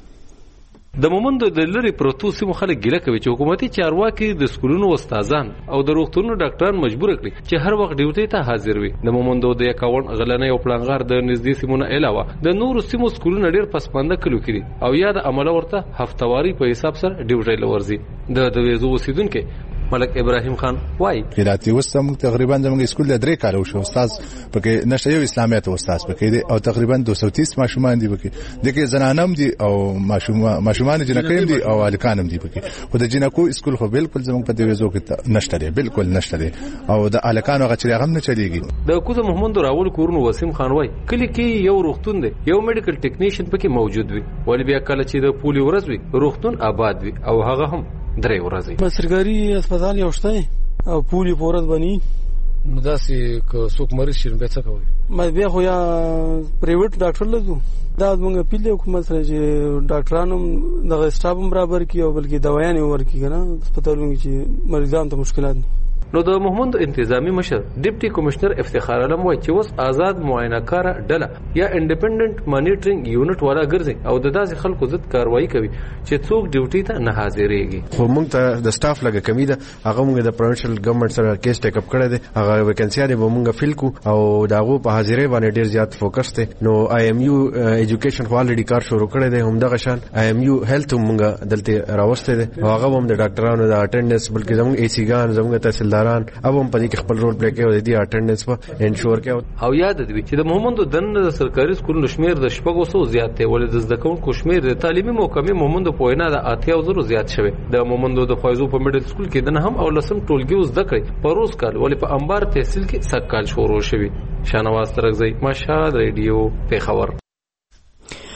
د مومندو د لری پروتو سیمو خلک ګیله کوي چې حکومتي چارواکي د سکولونو استادان او د روغتونونو ډاکټران مجبور کړي چې هر وخت ډیوټي ته حاضر وي. د مومندو د 51 غلنۍ او پلانغار د نږدې سیمونو علاوه د نورو سیمو سکولونو ډیر پسمانده کلو کړي او یا د عمله ورته هفتواری په حساب سره ډیوټي لورځي. د ویزو وسیدونکو ملک ابراهیم خان وای قراتي وسم تقریبا زموږ سکول د 3 کال وشو استاد پکې نشه یو اسلامیت استاد پکې دي او تقریبا 230 ماشومان دي پکې دغه زنانم دي او ماشومان جنکیم دي او الکانم دي پکې. خو د جنکو سکول خو بالکل زموږ په دیوزو کې نشته دي، بالکل نشته دي او د الکانو غچري هم نه چلیږي. د کوزه محمد راول کورن وسیم خان وای کلی کې یو روغتون دی، یو میډیکل ټیکنیشن پکې موجود وي، ولې بیا کله چې د پولی ورځ وي روغتون آباد وي او هغه هم 3 ورځې. سرکاري هسپتال یو شته او پولی پورت بني نو داسې که څوک مریض شي به څه کوي؟ ما بیا خو یا پرایویټ ډاکټر لږو دا موږ پیله حکومت سره چې ډاکټرانو دغه سټاف هم برابر کی او بلکې دوايانې ورکړي کنه هسپتالونو کې مریضان ته مشکلات دي. نو د محمد انتظامی مشر ډیپټي کمشنر افتخار علم وایي چې اوس آزاد معاینه کار ډله یا انډیپندنت مانیټرینګ یونټ والا ګرځي او د داسې خلکو ضد کاروایی کوي چې څوک ډیوټي ته نه حاضرېږي. خو موږ ته د سټاف لګه کمی ده، هغه موږ د پروینشل ګورنمنت سره کیس ټیک اپ کړی دی، هغه ویکنسي به موږ فیل کو او داغو په حاضرې باندې ډیر زیات فوکس دی. نو آی ایم یو ایجوکیشن خو الریډي کار شروع کړی دی، هم دغه شان آی ایم یو هیلث موږ دلته راوسته دی، هغه هم د ډاکټرانو د اټینډنس بلکې زموږ ای سی ګان زموږ تحصیلداران او هم په دې کې خپل رول پلی کوي او د اټینډنس په انشور کوي. او یاد دی چې د محمد دنه د سرکاري سکولونو شمیر د 600 زیات دی، ولې د زده کوونکو شمیر د تعلیمي موقعې محمد په وینا د 80,000 زیات شوی. د محمد د خوایزو په میډل سکول کې د نهم او لسم ټولګي زده کړې په روز کال، ولې په انبار تحصیل کې سکال شروع شوی. شانواز ترکزی مشال ریډیو پیښور.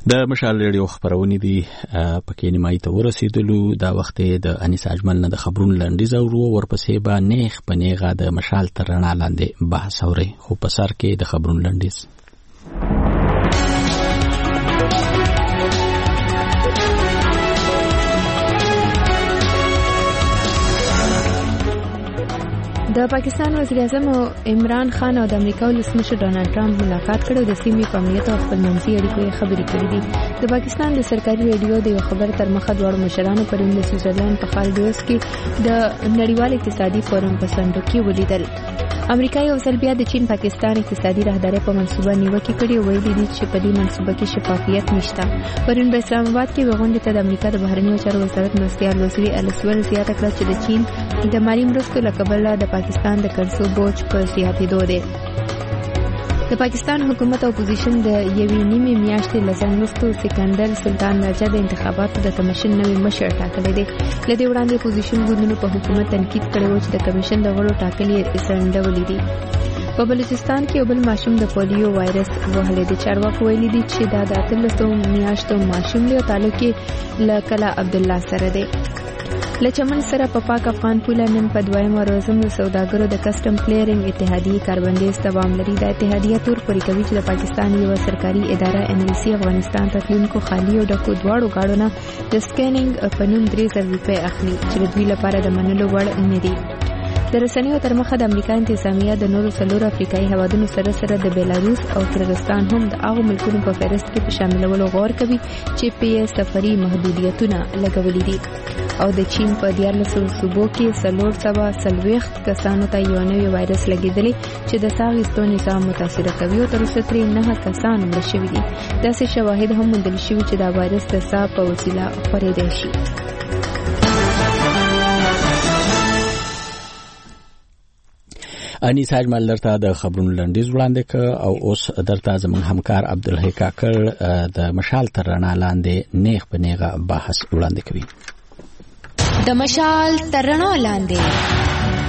د مشال ریډیو خبرونه دي پکې نیمای ته ورسېدلو دا وخت د انیس اجمل نه د خبرونو لنډیز او ورپسې به نیغ په نیغه د مشال تر رڼا لاندې بحث اوري خو په سر کې د خبرونو لنډیز. د پاکستان وزیر اعظم عمران خان او د امریکا ولسمشر ډونالد ټرمپ ملاقات کړي او د سیمې په امنیت او خپلمنځي اړیکو خبرې کړې دي. د پاکستان د سرکاري ریډیو د یو خبر تر مخه دواړو مشرانو پرون د سویټزرلند په خالډوس کې د نړیوال اقتصادي فورم په صندوق کې ولیدل. امریکا یو ځل بیا د چین پاکستان اقتصادي راهداري په منصوبه نیوکه کړې او ویلي دي چې په دې منصوبه کې شفافیت نشته. پرون په اسلام آباد کې غونډه ته د امریکا د بهرنیو چارو وزارت مرستیال وزیر الیسول زیاته کړه چې د چین د مالي مرستو له کبله د پاکستان د قرضو بوج په زیاتېدو دی. د پاکستان حکومت او اپوزیشن د یوې نیمې میاشتې له ځنډ وروسته سکندر سلطان مرجع د انتخاباتو د کمیشن نوی مشر ټاکلی دی. له دې وړاندې اپوزیشن ګوندونو په حکومت تنقید کړی و چې د کمیشن د غړو ټاکل یې ځنډولي دي. په بلوچستان کې یو بل ماشوم د پولیو وایرس وهلی دی. چارواکو ویلي دي چې دا د 18 میاشتو ماشوم دی او تعلق یې له کلا عبدالله سره دی. له چمن سره په پاک افغان پوله نن په دویم ورځ د سوداګرو د کسٹم کلیرینګ اتحادیې کاربندیز دوام لري. د اتحادیه تور پورې کوي چې د پاکستان یو سرکاري اداره NLC افغانستان ته تلونکو خالي او ډکو دواړو گاډو نه د سکینینګ په نوم 3000 روپۍ اخلي چې د دوی لپاره د منلو وړ نه دي. د رسنیو تر مخه د امریکا انتظامیه د نورو څلورو افریقایي هیوادونو سره سره د بیلاروس او کرغستان هم د هغو ملکونو په فهرست کې په شاملولو غور کوي چې په سفري محدودیتونه لګولي دي. او د چین په 1400 صوبو کې 440 کسانو ته یو نوی وایرس لګیدلی چې د ساه اخیستو نظام متاثر کوي او تر اوسه ترې 9 کسان مړه شوي دي. داسې شواهد هم موندل شوي چې دا وایرس د ساه په وسیله خپرېدی شي. انیس اجمل درته د خبرونو لنډیز وړاندې ک او اوس درته زموږ همکار عبدالحی کاکړ د مشال تر رڼا لاندې نیغ په نیغه بحث وړاندې کوي. د مشال تر رڼا لاندې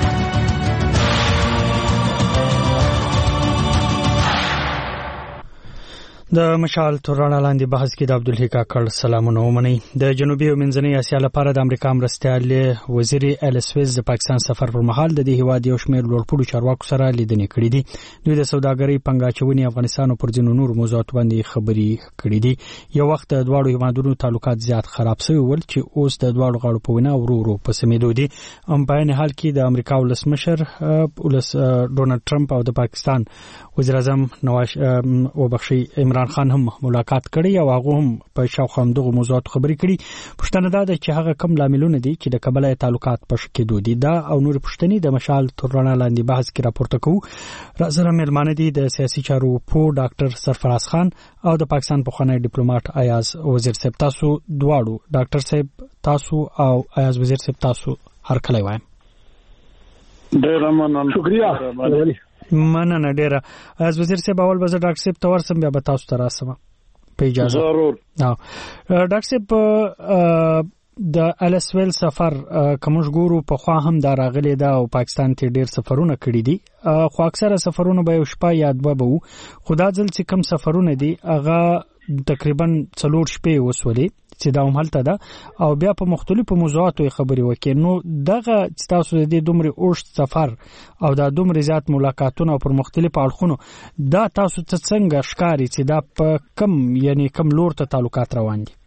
د مشال تر رڼا لاندې بحث کې د عبدالحی کاکړ سلامونه ومنئ. د جنوبي او منځنۍ اسیا لپاره د امریکا مرستیال وزیر الیسویز د پاکستان سفر پر مهال د دې هیواد یو شمېر لوړپوړو چارواکو سره لیدنې کړې دي. دوی د سوداګرۍ پنګاچونې افغانستان او پر ځینو نورو موضوعاتو باندې خبرې کړې دي. یو وخت د دواړو هیوادونو تعلقات زیات خراب شوي ول چې اوس د دواړو غاړو په وینا ورو ورو په سمېدو دي. په عین حال کې د امریکا ولسمشر ډونالد ټرمپ او د پاکستان وزیر اعظم عمران خان هم ملاقات کړي او هغه هم په شاوخوا همدغو موضوعاتو خبرې کړي. پوښتنه دا ده چې هغه کم لاملونه دي چې د کبله تعلقات په ښه کېدو دي. دا او نور پوښتنې د مشال تر رڼا لاندې بحث کې راپورته کوو. راځره مېلمانه دي د سیاسي چارو پوه ډاکټر سرفراز خان او د پاکستان پخوانی ډیپلوماټ ایاز وزیر صاحب. تاسو دواړو ډاکټر صاحب تاسو او ایاز وزیر صاحب تاسو هر کله وایم. ډېر مننه. شکریہ. مننه ډیره. از وزیر صاحب اول به ډاکټر صاحب ته ورسم بیا به تاسو ته راسم په اجازه. ضرور. ډاکټر صاحب د الیسویل سفر کومش ګورو په خوا هم دا راغلی دا او پاکستان ته ډیر سفرونه کړی دي خو اکثره سفرونه به شپه یا دوه به خو دا ځل چې کم سفرونه دي هغه تقریبا 4 شپې وسولې چې دا هم هلته ده او بیا په مختلفو موضوعاتو خبرې وکړي. نو دغه تاسو د دې دومره اوږد سفر او دا دومره زیات ملاقاتونه پر مختلفو اړخونو دا تاسو ته څنګه ښکاري چې دا په کم لور ته تعلقات روان دي؟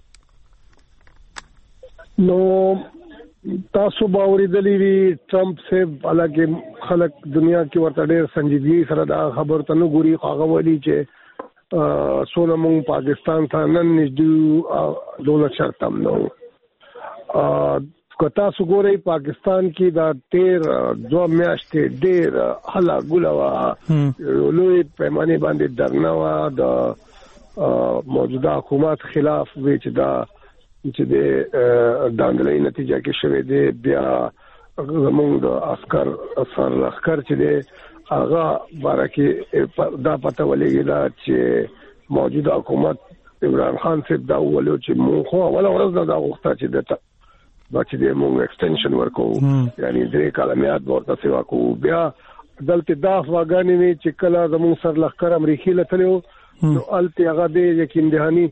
نو تاسو باورې دلی وی ټرمپ صاحب الګ خلک دنیا کې ورته ډېر سنجیدګي سره دا خبر ته نو ګوري هغه وایي چې سونه مونږ پاکستان ته نن نږدې دولت شرطم نو کتا سګوري پاکستان کې دا 13 میاشتې ډېر حلا ګولوا لوی پیمانه باندې درنوا د موجوده حکومت خلاف وی چې دا چې د دانګلې نتیجه کې شوه دی بیا زموږ د عسكر اثر لخر چې دی هغه بارکه دا پته ولګی دا چې موجوده حکومت عمران خان صاحب دا ولو چې مونږ خو ولا ورځ دا وخت چې دته چې د مونږ ایکستنشن ورکو یعنی 3 کال میاد ورته سیوا کو بیا دلته دا افغاني چې کله زموږ سر لخر امریکای لته نو الته هغه د یقین دهانی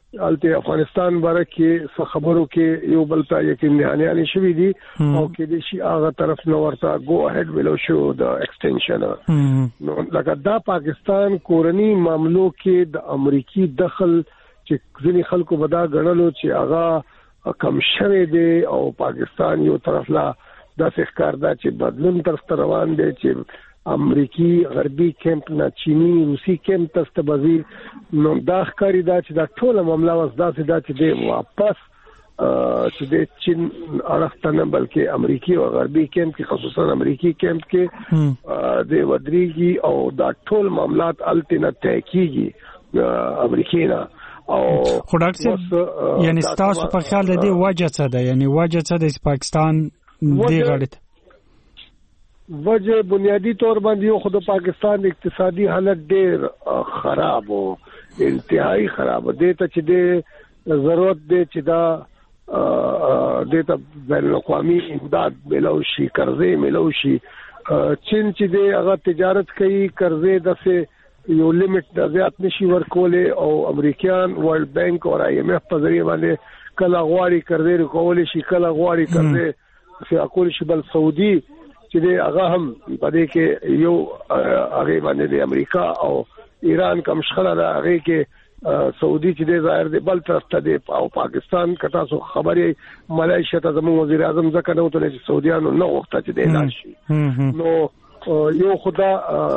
الته افغانستان باره کې خبرو کې یو بل ته یقین نه شوی دي او کې د شي هغه طرف نو ورته گو اهډ ویلو شو د ایکسټنشن نو لکه دا پاکستان کورنی معاملو کې د امریکای دخل چې ځینی خلکو ودا غړلو چې هغه کم شوه دي او پاکستان یو طرف لا د ښکار دا چې بدلون طرف روان دي چې امریکای غربي کیمپ نه چینی روسي کیمپ ته استبازي نو دا ښکاری دا چې دا ټول معاملې واس دا چې د واپس چې د چین اړختنه بلکې امریکای او غربي کیمپ کې خصوصا امریکای کیمپ کې د ودرېږي او دا ټول معاملات الټنه تحقیقي امریکای نه او خو ډاکټر یعنی تاسو په خیال د دې وجه څه ده یعنی وجه څه د پاکستان دی غړت وجه بنیادی طور باندې یو خود پاکستان اقتصادي حالت ډیر خراب او انتهایی خراب دی ته چې د ضرورت دی چې دا د بین الاقوامي امداد ملوشي قرضې ملوشي چین چې دی هغه تجارت کوي قرضې دسه یو لیمټ د زیات نشي ورکولې او امریکایان ورلد بانک او آی ایم ایف په ذریعہ باندې کله غواړي قرضې ورکول شي کله غواړي قرضې فیاکول شي بل سعودي چې هغه هم په دې کې یو هغه باندې د امریکا او ایران کوم شخړه ده هغه کې سعودي چې د ظاهر دی بل طرف ته دی او پاکستان کته سو خبرې ملایشیا ته زموږ وزیر اعظم ځکه نو ته چې سعودیانو نه وخت چې دی لاړ شي نو یو خدا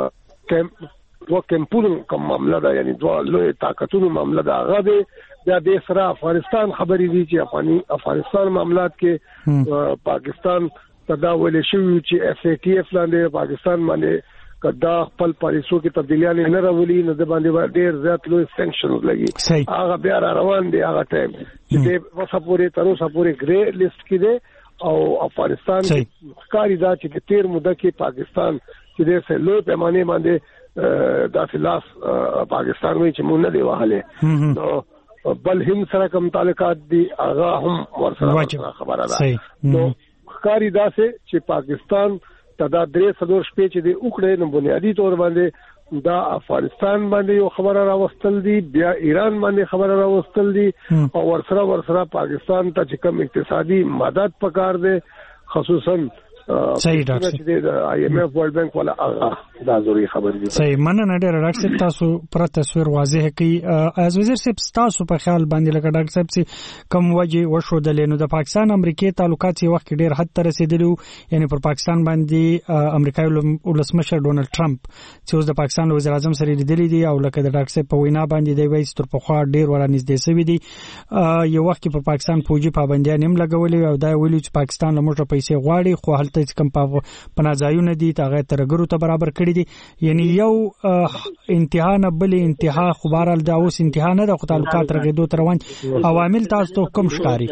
کمپونو کوم معاملې ده یعنی دوه لوی طاقتونو معاملې ده هغه دی د سره افغانستان خبرې دي چې افغانستان معاملات کې پاکستان تداول شوی چې اف ای ټی اف لاندې پاکستان باندې کدا خپل پالیسو کې تبدیلیاں نه راولي نو د باندې ډېر زیات لوی سانکشنز لګي هغه بیا روان دي هغه ټایم چې د وسپوري تر اوسه پورې ګری لیست کې دي او افغانستان کاری دا چې تیر مده کې پاکستان چې د سلو پیمانه باندې د فلاس پاکستان وی چې مونږ نه دی وهاله نو بل هم سره کوم تعلقات دي هغه هم ورسره خبره ده نو کاری دا سه چې پاکستان تدا درې صدور شپې چې د اوکړې نو بنیادی تور باندې دا افغانستان باندې یو خبره راوستل دي بیا ایران باندې خبره راوستل دي او ورسره پاکستان ته چې کوم اقتصادي مدد پکار دي خصوصا صحیح ډاکټر د آی ایم ایف ورلد بانک والا دا ضروري خبر دي صحیح مننه ډېر ډاکټر تاسو پر تصویر واضح کړي از وزیر صاحب تاسو په خیال باندې لکه ډاکټر صاحب چې کوم وجه وشو د لینو د پاکستان امریکای تعلقات یې وخت ډېر حد ته رسیدلی یعنی پر پاکستان باندې امریکای ولسمشر ډونلډ ټرمپ چې اوس د پاکستان وزیر اعظم سره لیدلی دی او لکه د ډاکټر صاحب په وینا باندې دی وایي تر په خوا ډېر ورانځ شوی دی یو وخت په پاکستان فوجي پابندیان هم لګولې او دا ویلي چې پاکستان له موږ پیسې غواړي خو ته کوم پناځایونه دي هغه ترګرو ته برابر کړی دي یعنی یو انتها نه بل انتها خبرال دا اوس انتها نه د تعلقات رغېدو تر روان عوامل تاسو ته کوم ښکاری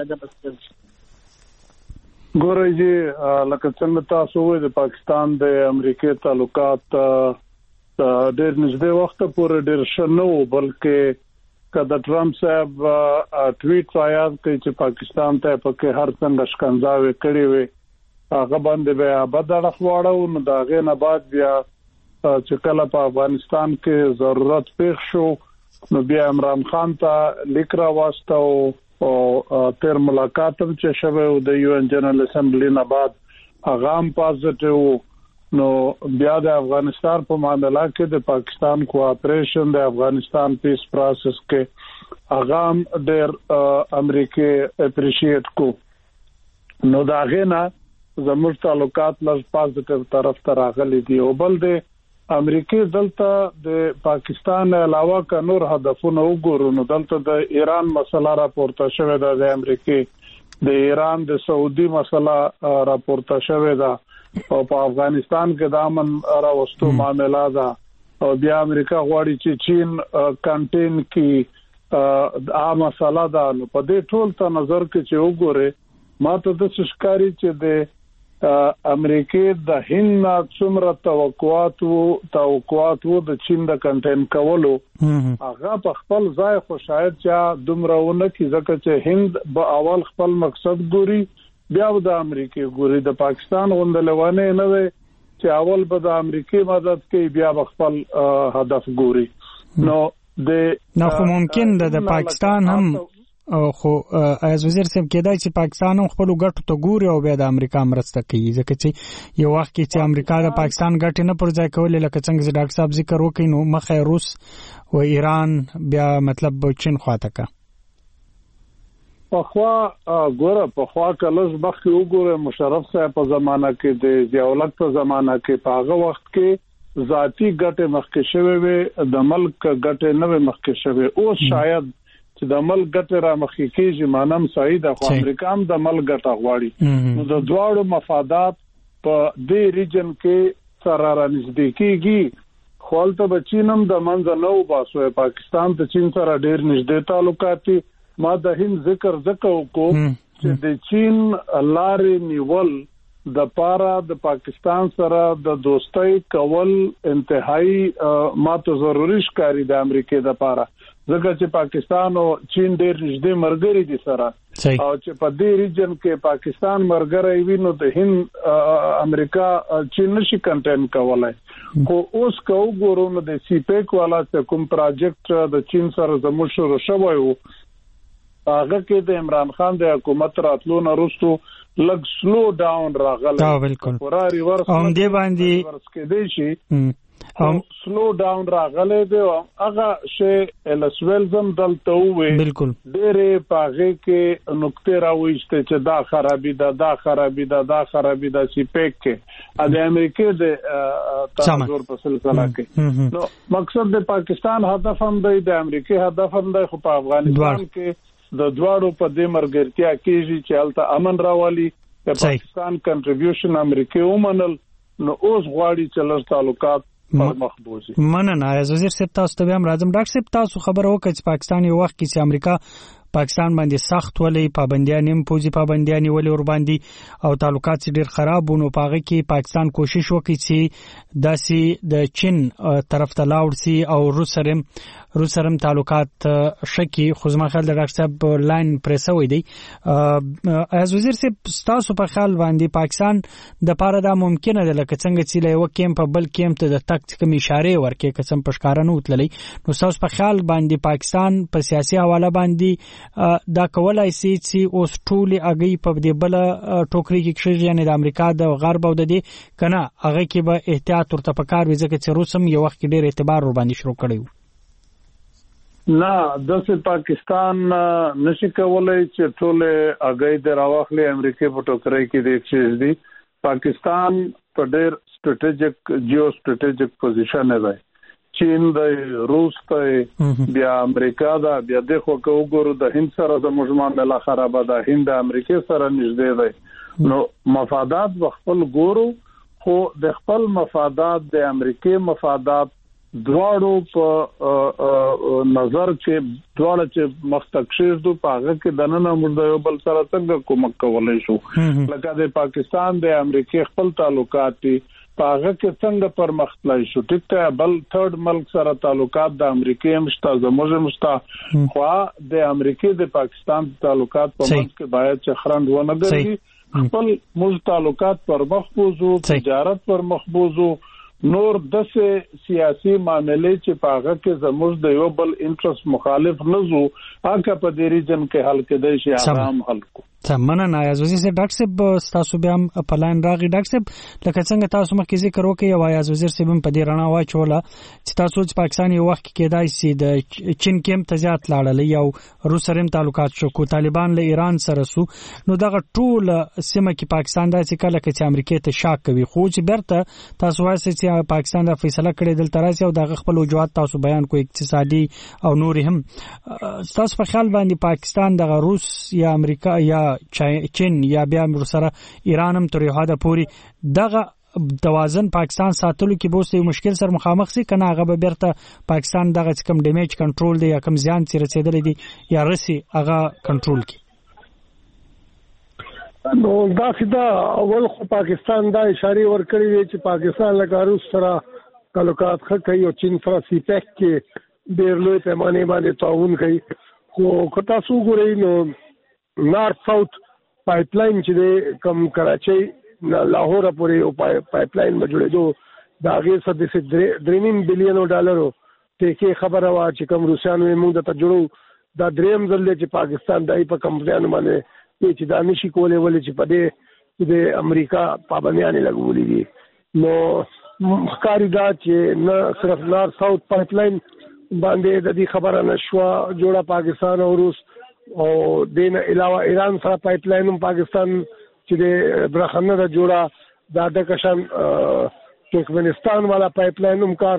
ګورئ لکه څنګه تاسو وایي د پاکستان د امریکای تعلقات ډېر نږدې وخت پورې ډېر شنو بلکې کله ټرمپ صاحب ټویټ وایي چې پاکستان ته پکې هر څنګه شکنجاوي کړی وي هغه باندې بیا بدل خواړو نو دا غي نه بعد بیا چې کله په افغانستان کې ضرورت پیښ شو نو بیا عمران خان ته لیک را واسطه او تر ملاقات هم چې شوه د یو ان جنرال اسمبلی نه بعد هغه هم پازټیو نو بیا د افغانستان په معاملې کې د پاکستان کوآپریشن د افغانستان پیس پروسس کې هغه هم ډېر امریکای اپریشیټ کو نو دا غي زموږ تعلقات لږ پازټیو طرف ته راغلي دي او بل د امریکای دلته د پاکستان علاوه ک نور هدفونه وګورو نو دلته د ایران مسله راپورته شوې ده د امریکای د ایران د سعودي مسله راپورته شوې ده او په افغانستان کې د امن راوستو معاملې ده او بیا امریکا غواړي چې چین کانټین کې د عام مسله ده نو په دې ټول ته نظر کې چې وګوره ماته د ښکاری چې د امریکای د هند څومره توقعات وو د چین د کنټین کولو هغه په خپل ځای خو شاید چې دومرهونه کې ځکه چې هند به اول خپل مقصد ګوري بیا د امریکای ګوري د پاکستان غوندلونه نه وي چې اول به د امریکای مدد کوي بیا خپل هدف ګوري نو د نو ممکن د پاکستان هم خو از وزیر صاحب کېدای چې پاکستان هم خپل ګټو ته ګوري او بیا د امریکا مرسته کوي ځکه چې یو وخت کې چې امریکا د پاکستان ګټې نه پر ځای کولې لکه څنګه چې ډاکټر صاحب ذکر وکړي نو مخه روس او ایران بیا مطلب چین خواته کا پخوا ګوره پخوا کلس بخي وګوره مشرف صاحب په زمانہ کې د ضیاءالحق په زمانہ کې په هغه وخت کې ذاتی ګټه مخکې شوه وي د ملک ګټه نه مخکې شوه او شاید چې د ملک ګټه را مخکې کېږي مانم صحیح ده خو امریکا هم د ملک ګټه غواړي نو د دواړو مفادات په دې ریجن کې سره را نږدې کېږي خو هلته به چین هم د منځ نه وباسي پاکستان ته چین سره ډېر نږدې تعلقات دي ما د هند ذکر وکړو چې د چین لارې نیول د پاره د پاکستان سره د دوستۍ کول انتهایی ماته ضروري ښکاري د امریکای د پاره ځکه چې پاکستان او چین ډېر نږدې مرګري دي سره او چې په دې ریجن کې پاکستان مرګري وي نو د هند امریکا چین نشي کنټین کولای خو اوس کو ګورو نو د سی پیک والا کوم پروجیکټ د چین سره زموږ شروع شوی وو هغه کې د عمران خان د حکومت راتلو نه وروسته لږ سلو ډاون راغلی بالکل هم دې باندې کې دی شي سلو ډاون راغلی دی هغه شی السویلزم دلته وي بالکل ډېرې پاغه کې نقطې راوېسته چې دا خرابې ده سی پیک کې د امریکای د تاسو په سلسله کې نو مقصد د پاکستان هدف هم دی د امریکای هدف هم دی خو په افغانستان کې د دواړو په دې مرګرتیا کېږي چې هلته امن راولي د پاکستان کنټریبیوشن امریکای ومنل نو اوس غواړي چې لږ تعلقات مخبوزي مننه وزیر صاحب تاسو ته هم راځم ډاکټر صاحب تاسو خبر وکړئ چې پاکستان یو وخت کې چې امریکا پاکستان باندې سخت ولې پابندیان هم پوزي پابندیان ولې ور باندې او تعلقات ډېر خراب ونه پاغه کې پاکستان کوشش وکړي چې داسې د چین طرف ته لاړ سي او روس سره تعلقات شکی خو زما خیال د ډاکټر صاحب لاین پریسوي دی از وزیر صاحب تاسو په خیال باندې پاکستان د پاره دا ممکنه ده لکه څنګه چې له یو کیمپ په بل کیمپ ته د تک کوم اشاره ورکې قسم پښکارا نه وتللی نو تاسو په خیال باندې پاکستان په سیاسي حواله باندې دا کولای شي چې اوس ټولي اگې په دې بل ټوکري کې کښې یعنی د امریکا د غرب او د دې کنه هغه کې به احتیاط ورته پکار وي ځکه چې روس هم یو وخت ډېر اعتبار ور باندې شروع کړی نه داسې پاکستان نشي کولای چې ټول اگې د راوخلي امریکای په ټوکرۍ کې د چیز دی پاکستان په ډېر سټریټیجیک جیو سټریټیجیک پوزیشن دی چین د روس ته بیا امریکا دا بیا د خو وګورو د هند سره د معاملې خرابه ده هند امریکای سره نږدې دی نو مفادات خپل ګورو خو د خپل مفادات د امریکای مفادات دواړو په نظر چې دواړه چې مستقشیر دو پاغه کې دنه موږ د یو بل سره څنګه کومک کولای شو لکه د پاکستان د امریکای خپل تعلقات دي پاغه کې څنګه پرمختلای شو ټیک ته بل ثird ملک سره تعلقات د امریکای مشته زموږ مشته خو د امریکای د پاکستان تعلقات په منځ کې باید چې خرند ونه ګرځي خپل موږ تعلقات پر مخبوزو تجارت پر مخبوزو نور دسه سیاسي معاملې چې پاغه کې زموږ د یو بل انټرست مخالف نزو هغه په دې ریجن کې حل کېدای شي آرام حل کو تمنه نایاز وزیر صاحب ډاکټر صاحب تاسو بیا په لاین راغی ډاکټر صاحب لکه څنګه تاسو مخکې ذکر وکړی او ایاز وزیر صاحب په دې رڼا واچوله چې تاسو چې پاکستان یو وخت کېدای شي د چین کېم ته زیات لاړل یو روس سره تعلقات شو کو طالبان له ایران سره سو نو دغه ټول سیمه کې پاکستان داسې کله چې امریکا ته شاک کوي خو چې برته تاسو وایي چې پاکستان دا فیصله کړې دلته راځي او دغه خپل وجوهات تاسو بیان کوئ اقتصادي او نور هم تاسو په خیال باندې پاکستان دغه روس یا امریکا یا چین یا بیا سره ایران هم تر یو حد پورې دغه توازن پاکستان ساتلو کې به یو مشکل سره مخامخ شي کنه هغه به بیرته پاکستان دغه کم ډیمیج کنټرول دی یا کم زیان چې رسیدلی دی یا رسی هغه کنټرول کی نو دا سیدا اول خو پاکستان دا اشاره ورکړي وي چې پاکستان له روس سره تعلقات ښه کوي او چین سره سی پیک کې ډېر لوی پیمانه باندې تعاون کوي خو کتا سو ګورئ نو نارث ساوث پایپ لاین چې کم کراچۍ لاهور پورې او پایپ لاین جوړېدو دا هغه څه د $3 بلین ډالرو ټیکې خبره وا چې کوم روسیانو موږ ته جوړو دا دریم ځل چې پاکستان دای په کمپنیانو باندې چې دا نشي کولای ولې چې په دې د امریکا پابندیاں لګولې دي نو ښکاری دا چې نه صرف نارث ساوث پایپ لاین باندې د دې خبره نشوا جوړه پاکستان او روس او دین علاوه ایران سره پایپ لاین هم پاکستان چې د برخنه د جوړه د کشن ترکمنستان والا پایپ لاین هم کار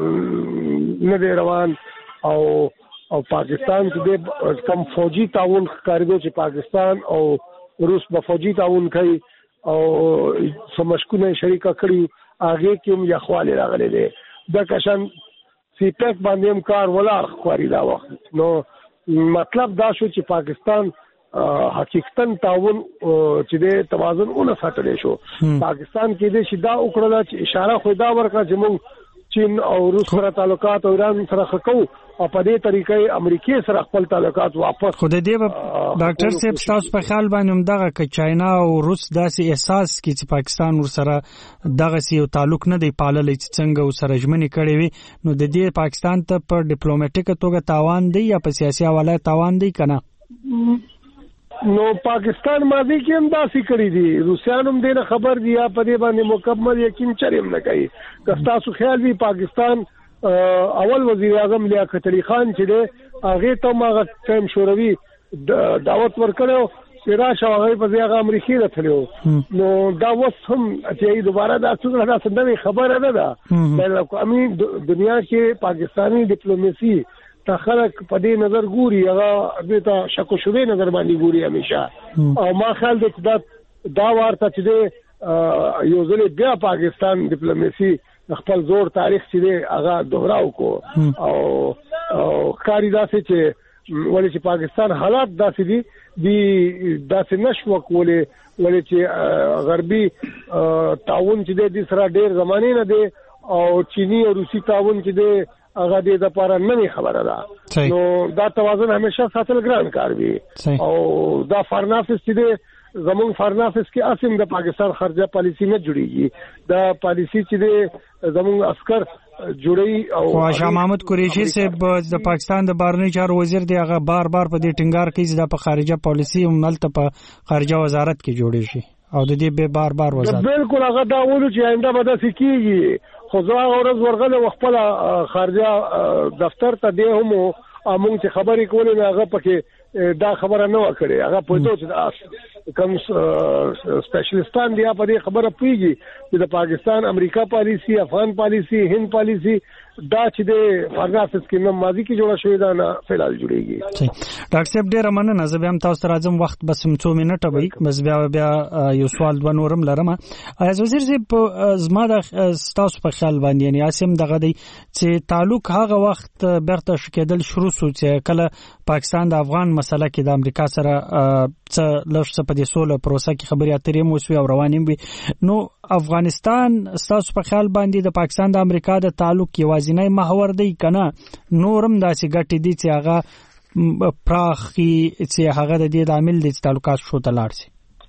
نه دی روان او پاکستان چې د کم فوجي تعاون ښکارېدو چې پاکستان او روس په فوجي تعاون کوي او سمشکونه شریکه کړي هغه کې هم یخواله راغلي دي د کشن سی پیک باندې هم کار ولا خواري دا وخت نو مطلب دا شو چې پاکستان حقیقتا تعاون چې د توازن اون ساتلی شو پاکستان کې د شدا وکړه چې اشاره خو دا ورکړه چې موږ چین او روس سره تعلقات او ایران سره خکو او په دې طریقې امریکای سره خپل تعلقات واپس خو د دې ډاکټر صاحب تاسو په خیال باندې دغه ک چاینا او روس داسې احساس کې چې پاکستان ور سره دغه یو تعلق نه دی پاللې چې څنګه ور سره ژمنې کړې وي نو د دې پاکستان ته په ډیپلوماټیک توګه تاوان دی یا په سیاسي حواله تاوان دی کنه نو پاکستان ماضی کې هم داسې کړی دي روسیان هم دې خبر دي یا په دې باندې مکمل یقین چرېم نه کوي که تاسو خیال وي پاکستان اول وزیر اعظم لیاقت علي خان چې دی هغه ته ماغه ټایم شوروي دعوت ورکړو چې راشه هغه په ځای امریکای ته تلو نو دا وس هم چې دوباره دا څنګه دا څنګه خبره نه ده بلکې امي دنیا کې پاکستانی ډیپلوماسي تا خلک په دې نظر ګوري هغه دې ته شک او شبهه نظر باندې ګوري همیشه او ما خیال دی چې دا ورته چې یو ځل بیا پاکستان ډیپلوماسي خپل زور تاریخ چې هغه دوهراو کو او کاری داسې چې ولې چې پاکستان حالات داسې دي داسې نشو کولې ولې چې غربي تعاون چې د سره ډېر زمانه نه دی او چینی او روسي تعاون چې دی هغه دې د لپاره نه خبره ده نو دا توازن همیشه ساتل ګران کار وي او دا فارنافس چې زمون فارنافس کې اسیم د پاکستان خارجه پالیسی نه جوړیږي دا پالیسی چې زمون عسكر جوړي او شاه محمود قریشي صاحب د پاکستان د بهرنی چارو وزیر دی هغه بار په دې ټینګار کوي چې د خارجه پالیسی ملته په خارجه وزارت کې جوړی شي او د دې به بار وزارت بالکل هغه دا ولو چې آینده به داسې کیږي خو زه اورز ورغله خپل خارجه دفتر ته دی هم موږ چې خبرې کولې هغه پکې دا خبره نه وکړي هغه پوهیدو چې کوم سپیشلیستان دی په دې خبره پیږي چې د پاکستان امریکا پالیسی افغان پالیسی هند پالیسی دا چې د فارنافس کې نو ماضی کې جوړه شوې ده نه فعال جوړيږي ډاکټر صاحب ډېر مننه زه به هم تاسو راځم وخت بس 2 منټه وي بس بیا یو سوال د نورم لرم از وزیر صاحب زما د تاسو په خیال باندې یعنی اسیم دغه دی چې تعلق هغه وخت برته شکېدل شروع شو چې کله پاکستان د افغان مسله کې د امریکا سره څه لږ څه په دې سوله پروسه کې خبرې اترې مو سوي او روانې وي نو افغانستان تاسو په خیال باندې د پاکستان د امریکا د تعلق یوازینی محور دی کنه نورم داسې ګټې دي چې هغه پراخي چې هغه د دې عامل دي چې تعلقات شو تلاړ شي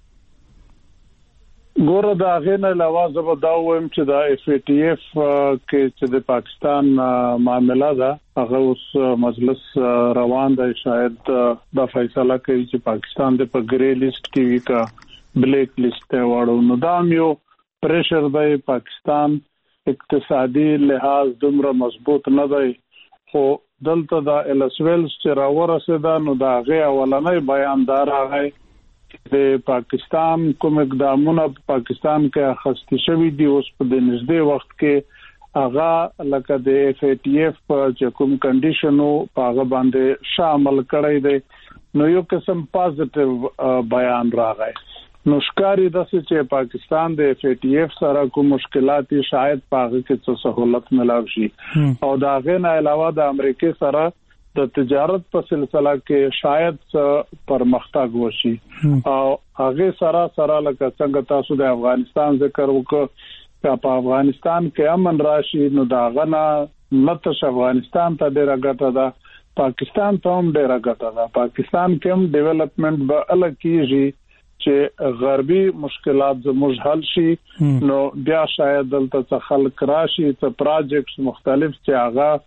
ګوره دا غینه لوازه به دا وایم چې دا اف ای ټی اف کې چې د پاکستان معاملې ده هغه اوس مجلس روان دی شاید دا فیصله کوي چې پاکستان د په ګری لیست کې وي کا بلیک لیست ته واړو نو دا یو پریشر دی پاکستان اقتصادي لحاظ دومره مضبوط نه دی خو دلته دا الاسویلز چې راورسېده نو دا غي اولنۍ بیاندار هغه د پاکستان کوم اقدامونه پاکستان کې اخیستل شوی دي اوس په د نږدې وخت کې هغه لکه د اف ای ټی اف چې کوم کنډیشنو په هغه باندې شامل کړی دی نو یو قسم پازیټیو بیان راغی نو ښکاری د چې پاکستان د اف ای ټی اف سره کوم مشکلات شاید پاغه کې څه سہولت ملاوي شي او دا غنه علاوه د امریکای سره د تجارت په سلسله کې شاید پرمختګ وشي او هغه سره لکه څنګه تاسو د افغانستان ذکر وکړ چې په افغانستان کې امن راشي نو دا غنه متش افغانستان ته ډیره ګټه ده پاکستان ته هم ډیره ګټه ده پاکستان کې هم ډیولپمنٹ به الګ کیږي چې غربي مشکلات زموږ حل شي نو بیا شاید دلته خلک راشي ته پروجیکټس مختلف چې هغه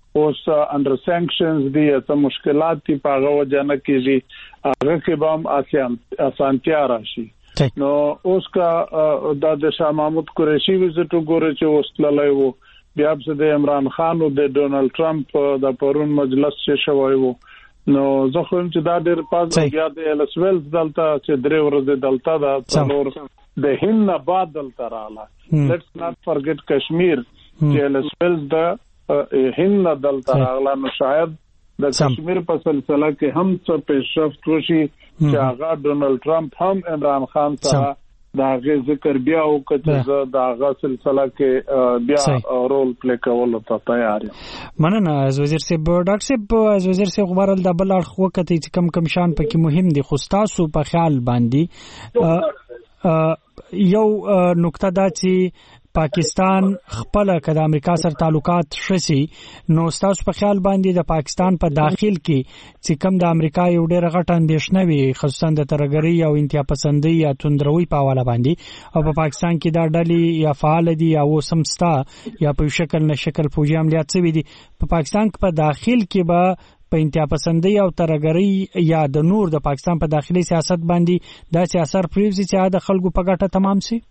اوس انډر سانکشنز دي ته مشکلات دي په هغه وجه نه کېږي هغه کې به هم اسانتیا راشي نو اوس کا د شاه محمود قریشي وزټ وګوره چې وستللای وو بیا د عمران خان او د ډونالد ټرمپ د پرون مجلس چې شوی وو نو زه خو هم چې دا ډېر پاز بیا د السویلز دلته چې درې ورځې دلته د څلور د هند بعد دلته رااله لیټس ناٹ فرګټ کشمیر چې السویلز د هند دلته رااله نو شاید د کشمیر په سلسله کې هم څه پیشرفت وشي چې هغه ډونالد ټرمپ هم عمران خان سره دا غي ذکر بیا وکړي دا غا سلسله کې بیا رول پلی کول ته تیار یم. مننه وزیر صاحب. ډاکټر صاحب وزیر صاحب خبرل د بل اړخ وکړي چې کم شان پکې مهم دي خو تاسو په خیال باندې یو نقطه دا چې پاکستان خپل کده امریکا سره تعلقات شسي نو تاسو په خیال باندې د پاکستان په داخل کې چې کم د امریکا یو ډېر غټ اندېښنه وي خصوصا د ترګری او انتها پسندي یا توندروي په حواله باندې او په پاکستان کې دا ډلې یا فعال دي یا وسمستا یا په شکل نه شکل فوجي عملیات څه دي په پاکستان په داخل کې به په انتها پسندي او ترګری یا د نور د پاکستان په داخلي سیاست باندې دا اثر پریوزي چې د خلکو په ګټه تمام شي.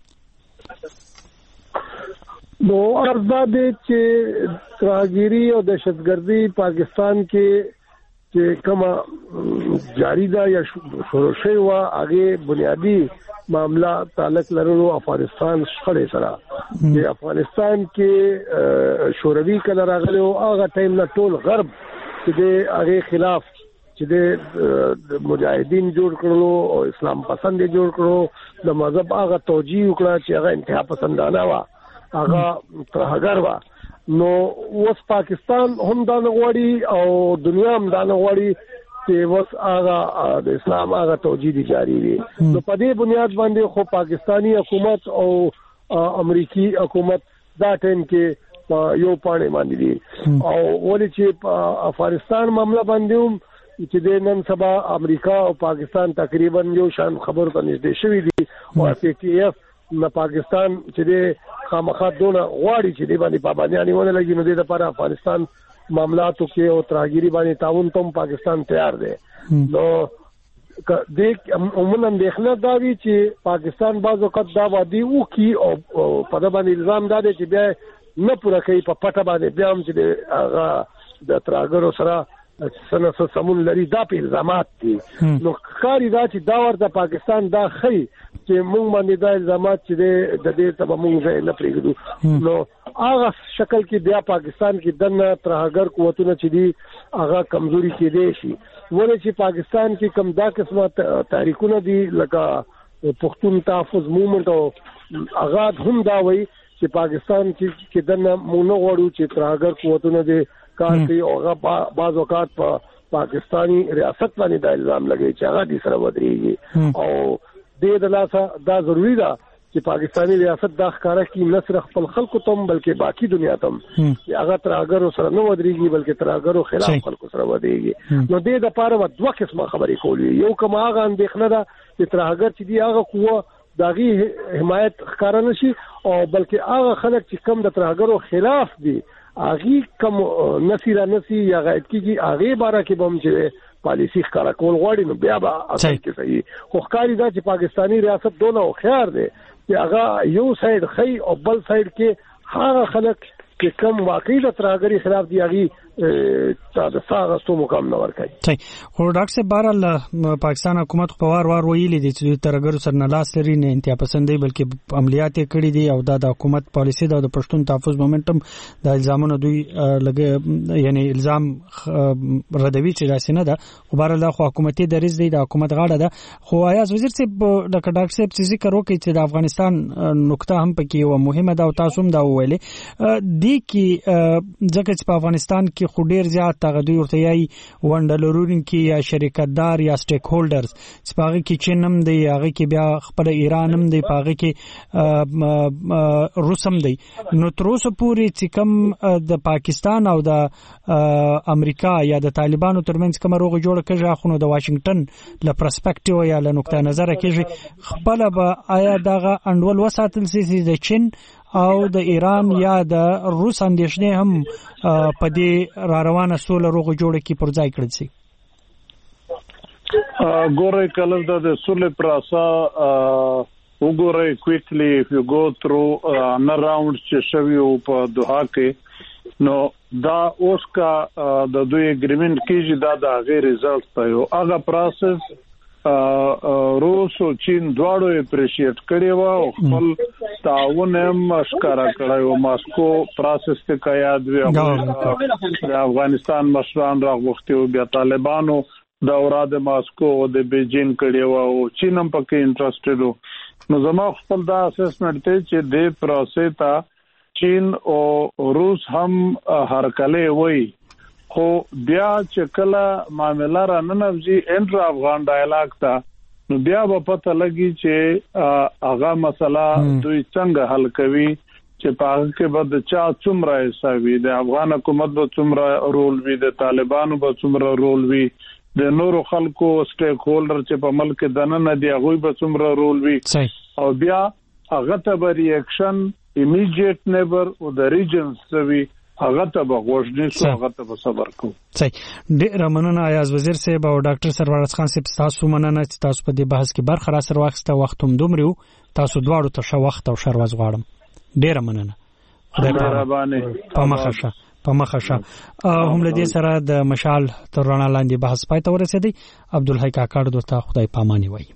نو ارزه دې چې ترهګری او دهشتګردي پاکستان کې چې کومه جاری ده یا شروع شوی و هغه بنیادی معاملہ تعلق لرلو افغانستان شخړې سره چې افغانستان کې شوروي کله راغلی او هغه ټیم نه ټول غرب چې د هغه خلاف چې د مجاهدین جوړ کړلو او اسلام پسند جوړ کړلو د مذهب هغه توجیه وکړه چې هغه انتها پسندانه و هغه ترهګر و نو اوس پاکستان هم دا غوړي او دنیا هم دا غوړي چې اوس هغه د اسلام هغه توجیه جاری وي نو په دې بنیاد باندې خو پاکستانی حکومت او امریکای حکومت دا ټیم کې یو پاڼې باندې دي او ولې چې په افغانستان معاملې باندې هم چې د نن سبا امریکا او پاکستان تقریبا یو شان خبرو ته نږدې شوي دي او PTF نه پاکستان چې د خامخا دونه غواړي چې د باندې پابندیاں ونه لګي نو د لپاره افغانستان معاملاتو کې او ترهګری باندې تعاون ته پاکستان تیار دی نو د عموما د اخلاق دا وی چې پاکستان بعض وخت دا وادي او کی او په د باندې الزام دا دی چې بیا نه پوره کوي په پټه باندې بیا هم چې هغه د ترهګرو سره سنه سمون لري دا په الزامات دي نو کاری دا چې دا ورته پاکستان دا خي چې موږ باندې دا الزامات چې د دې ته موږ نه پریږدو نو هغه شکل کې بیا پاکستان کې دنه ترهګر قوتونه چې دي هغه کمزوري کېدې شي ولې چې پاکستان کې کم دا قسمه تحریکونه دي لکه پښتون تحفظ موومېنټ او هغه هم دا وایي چې پاکستان کې دنه موږ نه غواړو چې ترهګر قوتونه دي کار کوي او هغه بعض اوقات په پاکستانی ریاست باندې دا الزام لګي چې هغه دې سره ودرېږي او د لاسه دا ضروری ده چې پاکستانی ریاست دا ښکارا کی نه صرف خپل خلکو ته بلکې باقی دنیا ته چې هغه ترهګرو سره نه ودرېږي بلکې ترهګرو خلاف خلکو سره ودرېږي نو د لپاره دوه قسمه خبرې کولې یو کوم هغه اندېښنه ده چې ترهګر چې دی هغه قوه داغي حمایت ښکارا نشي او بلکې هغه خلک چې کم د ترهګرو خلاف دي هغه کوم نسی یا غایب کیږي هغه باره کې بم چې پالیسی ښکارا کول غواړي نو بیا به اصل کې صحیح خو ښکاری دا چې پاکستانی ریاست دونه خيار دي چې هغه یو سایډ خي او بل سایډ کې هغه خلک چې کم واقعي د ترهګری خلاف دی هغه د ساغستو مقام نه ورکړي. صحیح. خو ډاکټر صاحب بهرحال پاکستان حکومت په وار ویلي دي چې ترهګرو سره نه لاس لري نه انتها پسندي بلکې عملیات کړي دي او دا د حکومت پالیسی د پښتون تحفظ موومېنټم د الزامونو دوی لګي یعنی الزام ردوي چې راسي نه ده خو بهرحال خو حکومتي دریځ دی د حکومت غاړه ده خو آیا وزیر صاحب ډاکټر صاحب چې ذکر وکړي چې د افغانستان نقطه هم پکې یو مهمه ده او تاسو هم دا ویلې دی کې ځکه چې په افغانستان کې خو ډیر زیات تغدوی ورته یي وندلورونکي یا شرکتدار یا سټیک هولډرز چې پاغه کې چین هم دی هغه کې بیا خپل ایران هم دی پاغه کې روس هم دی نو تر اوسه پورې چې کوم د پاکستان او د امریکا یا د طالبانو ترمنځ کوم روغه جوړه کړه خو نو د واشنگټن له پرسپیکټیو یا له نقطه نظر کې خپل به آیا دغه انډول وساتل سي د چین او د ایران یا د روس اندېښنې هم په دې را روانه سوله روغه جوړه کې پر ځای کړل شي؟ ګورئ کله د سولې پروسه وګورئ کویکلی if you go through another round چې شوی په دوحه کې نو دا اوس کا د دوی اګریمنت کېږي دا د هغه ریزلټ ته یو هغه پروسس روس او چین دواړو اپریشیټ کړي و او خپل تعاون هم ښکارا کړی و ماسکو پروسس ته کا یاد وی د افغانستان مشران راغوښتي او بیا طالبانو دا اوراد ماسکو او د بیجینګ کړي و او چین هم پکې انټرېسټډ و نو زما خپل دا اسسمنت ته چې د پروسس ته چین او روس هم هرکله وای خو بیا چې کله معاملې را ننوځي انټر افغان ډایلاګ ته نو بیا په پته لګي چې هغه مسله دوی څنګه حل کوي چې په هغه کې به د چا څومره حسابي د افغان حکومت به څومره رول وي د طالبانو به څومره رول وي د نورو خلکو سټیک هولډر چې په ملک دننه دی هغه به څومره رول وي او بیا هغه ته به ریاکشن immediate neighbor او د ریجنز سوي هغه ته به غوښنی شو هغه ته به صبر کو. صحیح. ډېر مننه ایاز وزیر صاحب او ډاکټر سرور خان صاحب تاسو مننه چې تاسو په دې بحث کې برخه را سره واخسته وخت هم دومره تاسو دواړو ته ښه وخت او شرواز غواړم. ډېر مننه. خدای په مخه شه. هم له دې سره د مشال تر رڼا لاندې بحث پای ته ورسېدی. عبدالحی کاکړ دوته خدای پاماني وایي.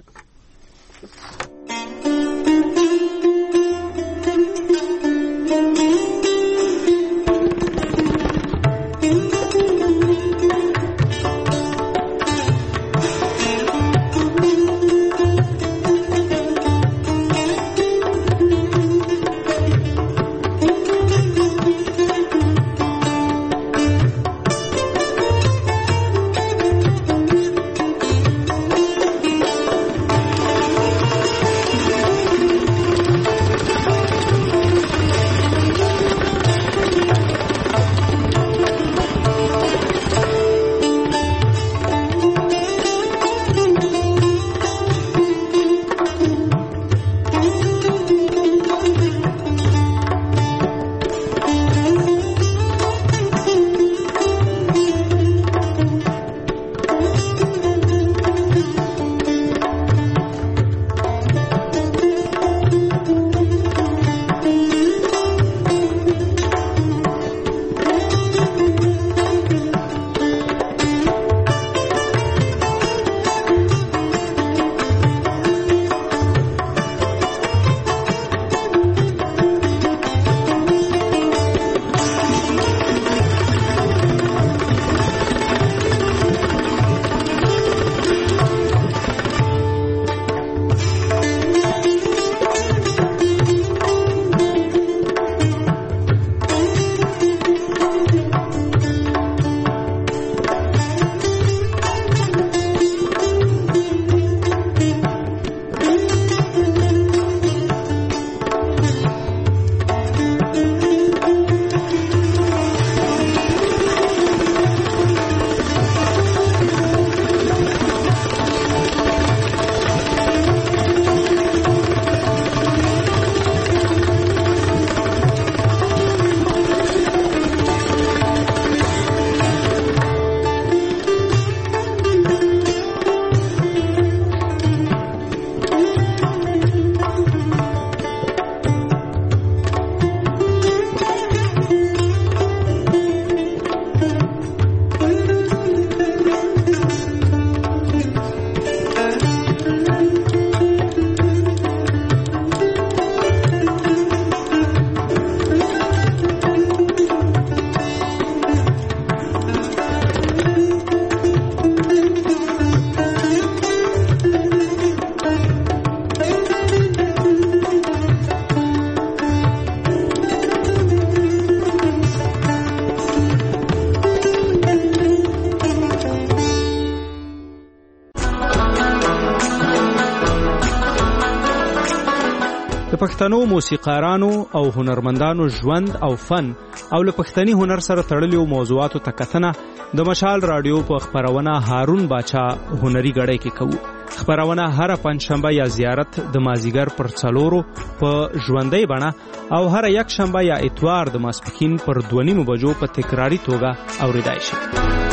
پښتنو موسیقارانو او هنرمندانو ژوند او فن او له پښتني هنر سره تړلو موضوعاتو ته کتنه د مشال رادیو په خبرونه هارون باچا هنري غړې کې کوو. خبرونه هر پنځشنبه یا زیارت د مازیګر پر 4 په ژوندۍ بڼه او هر یک شنبه یا اتوار د ماسپښین پر 2:30 بجو په تکراری توګه اوریدای شي.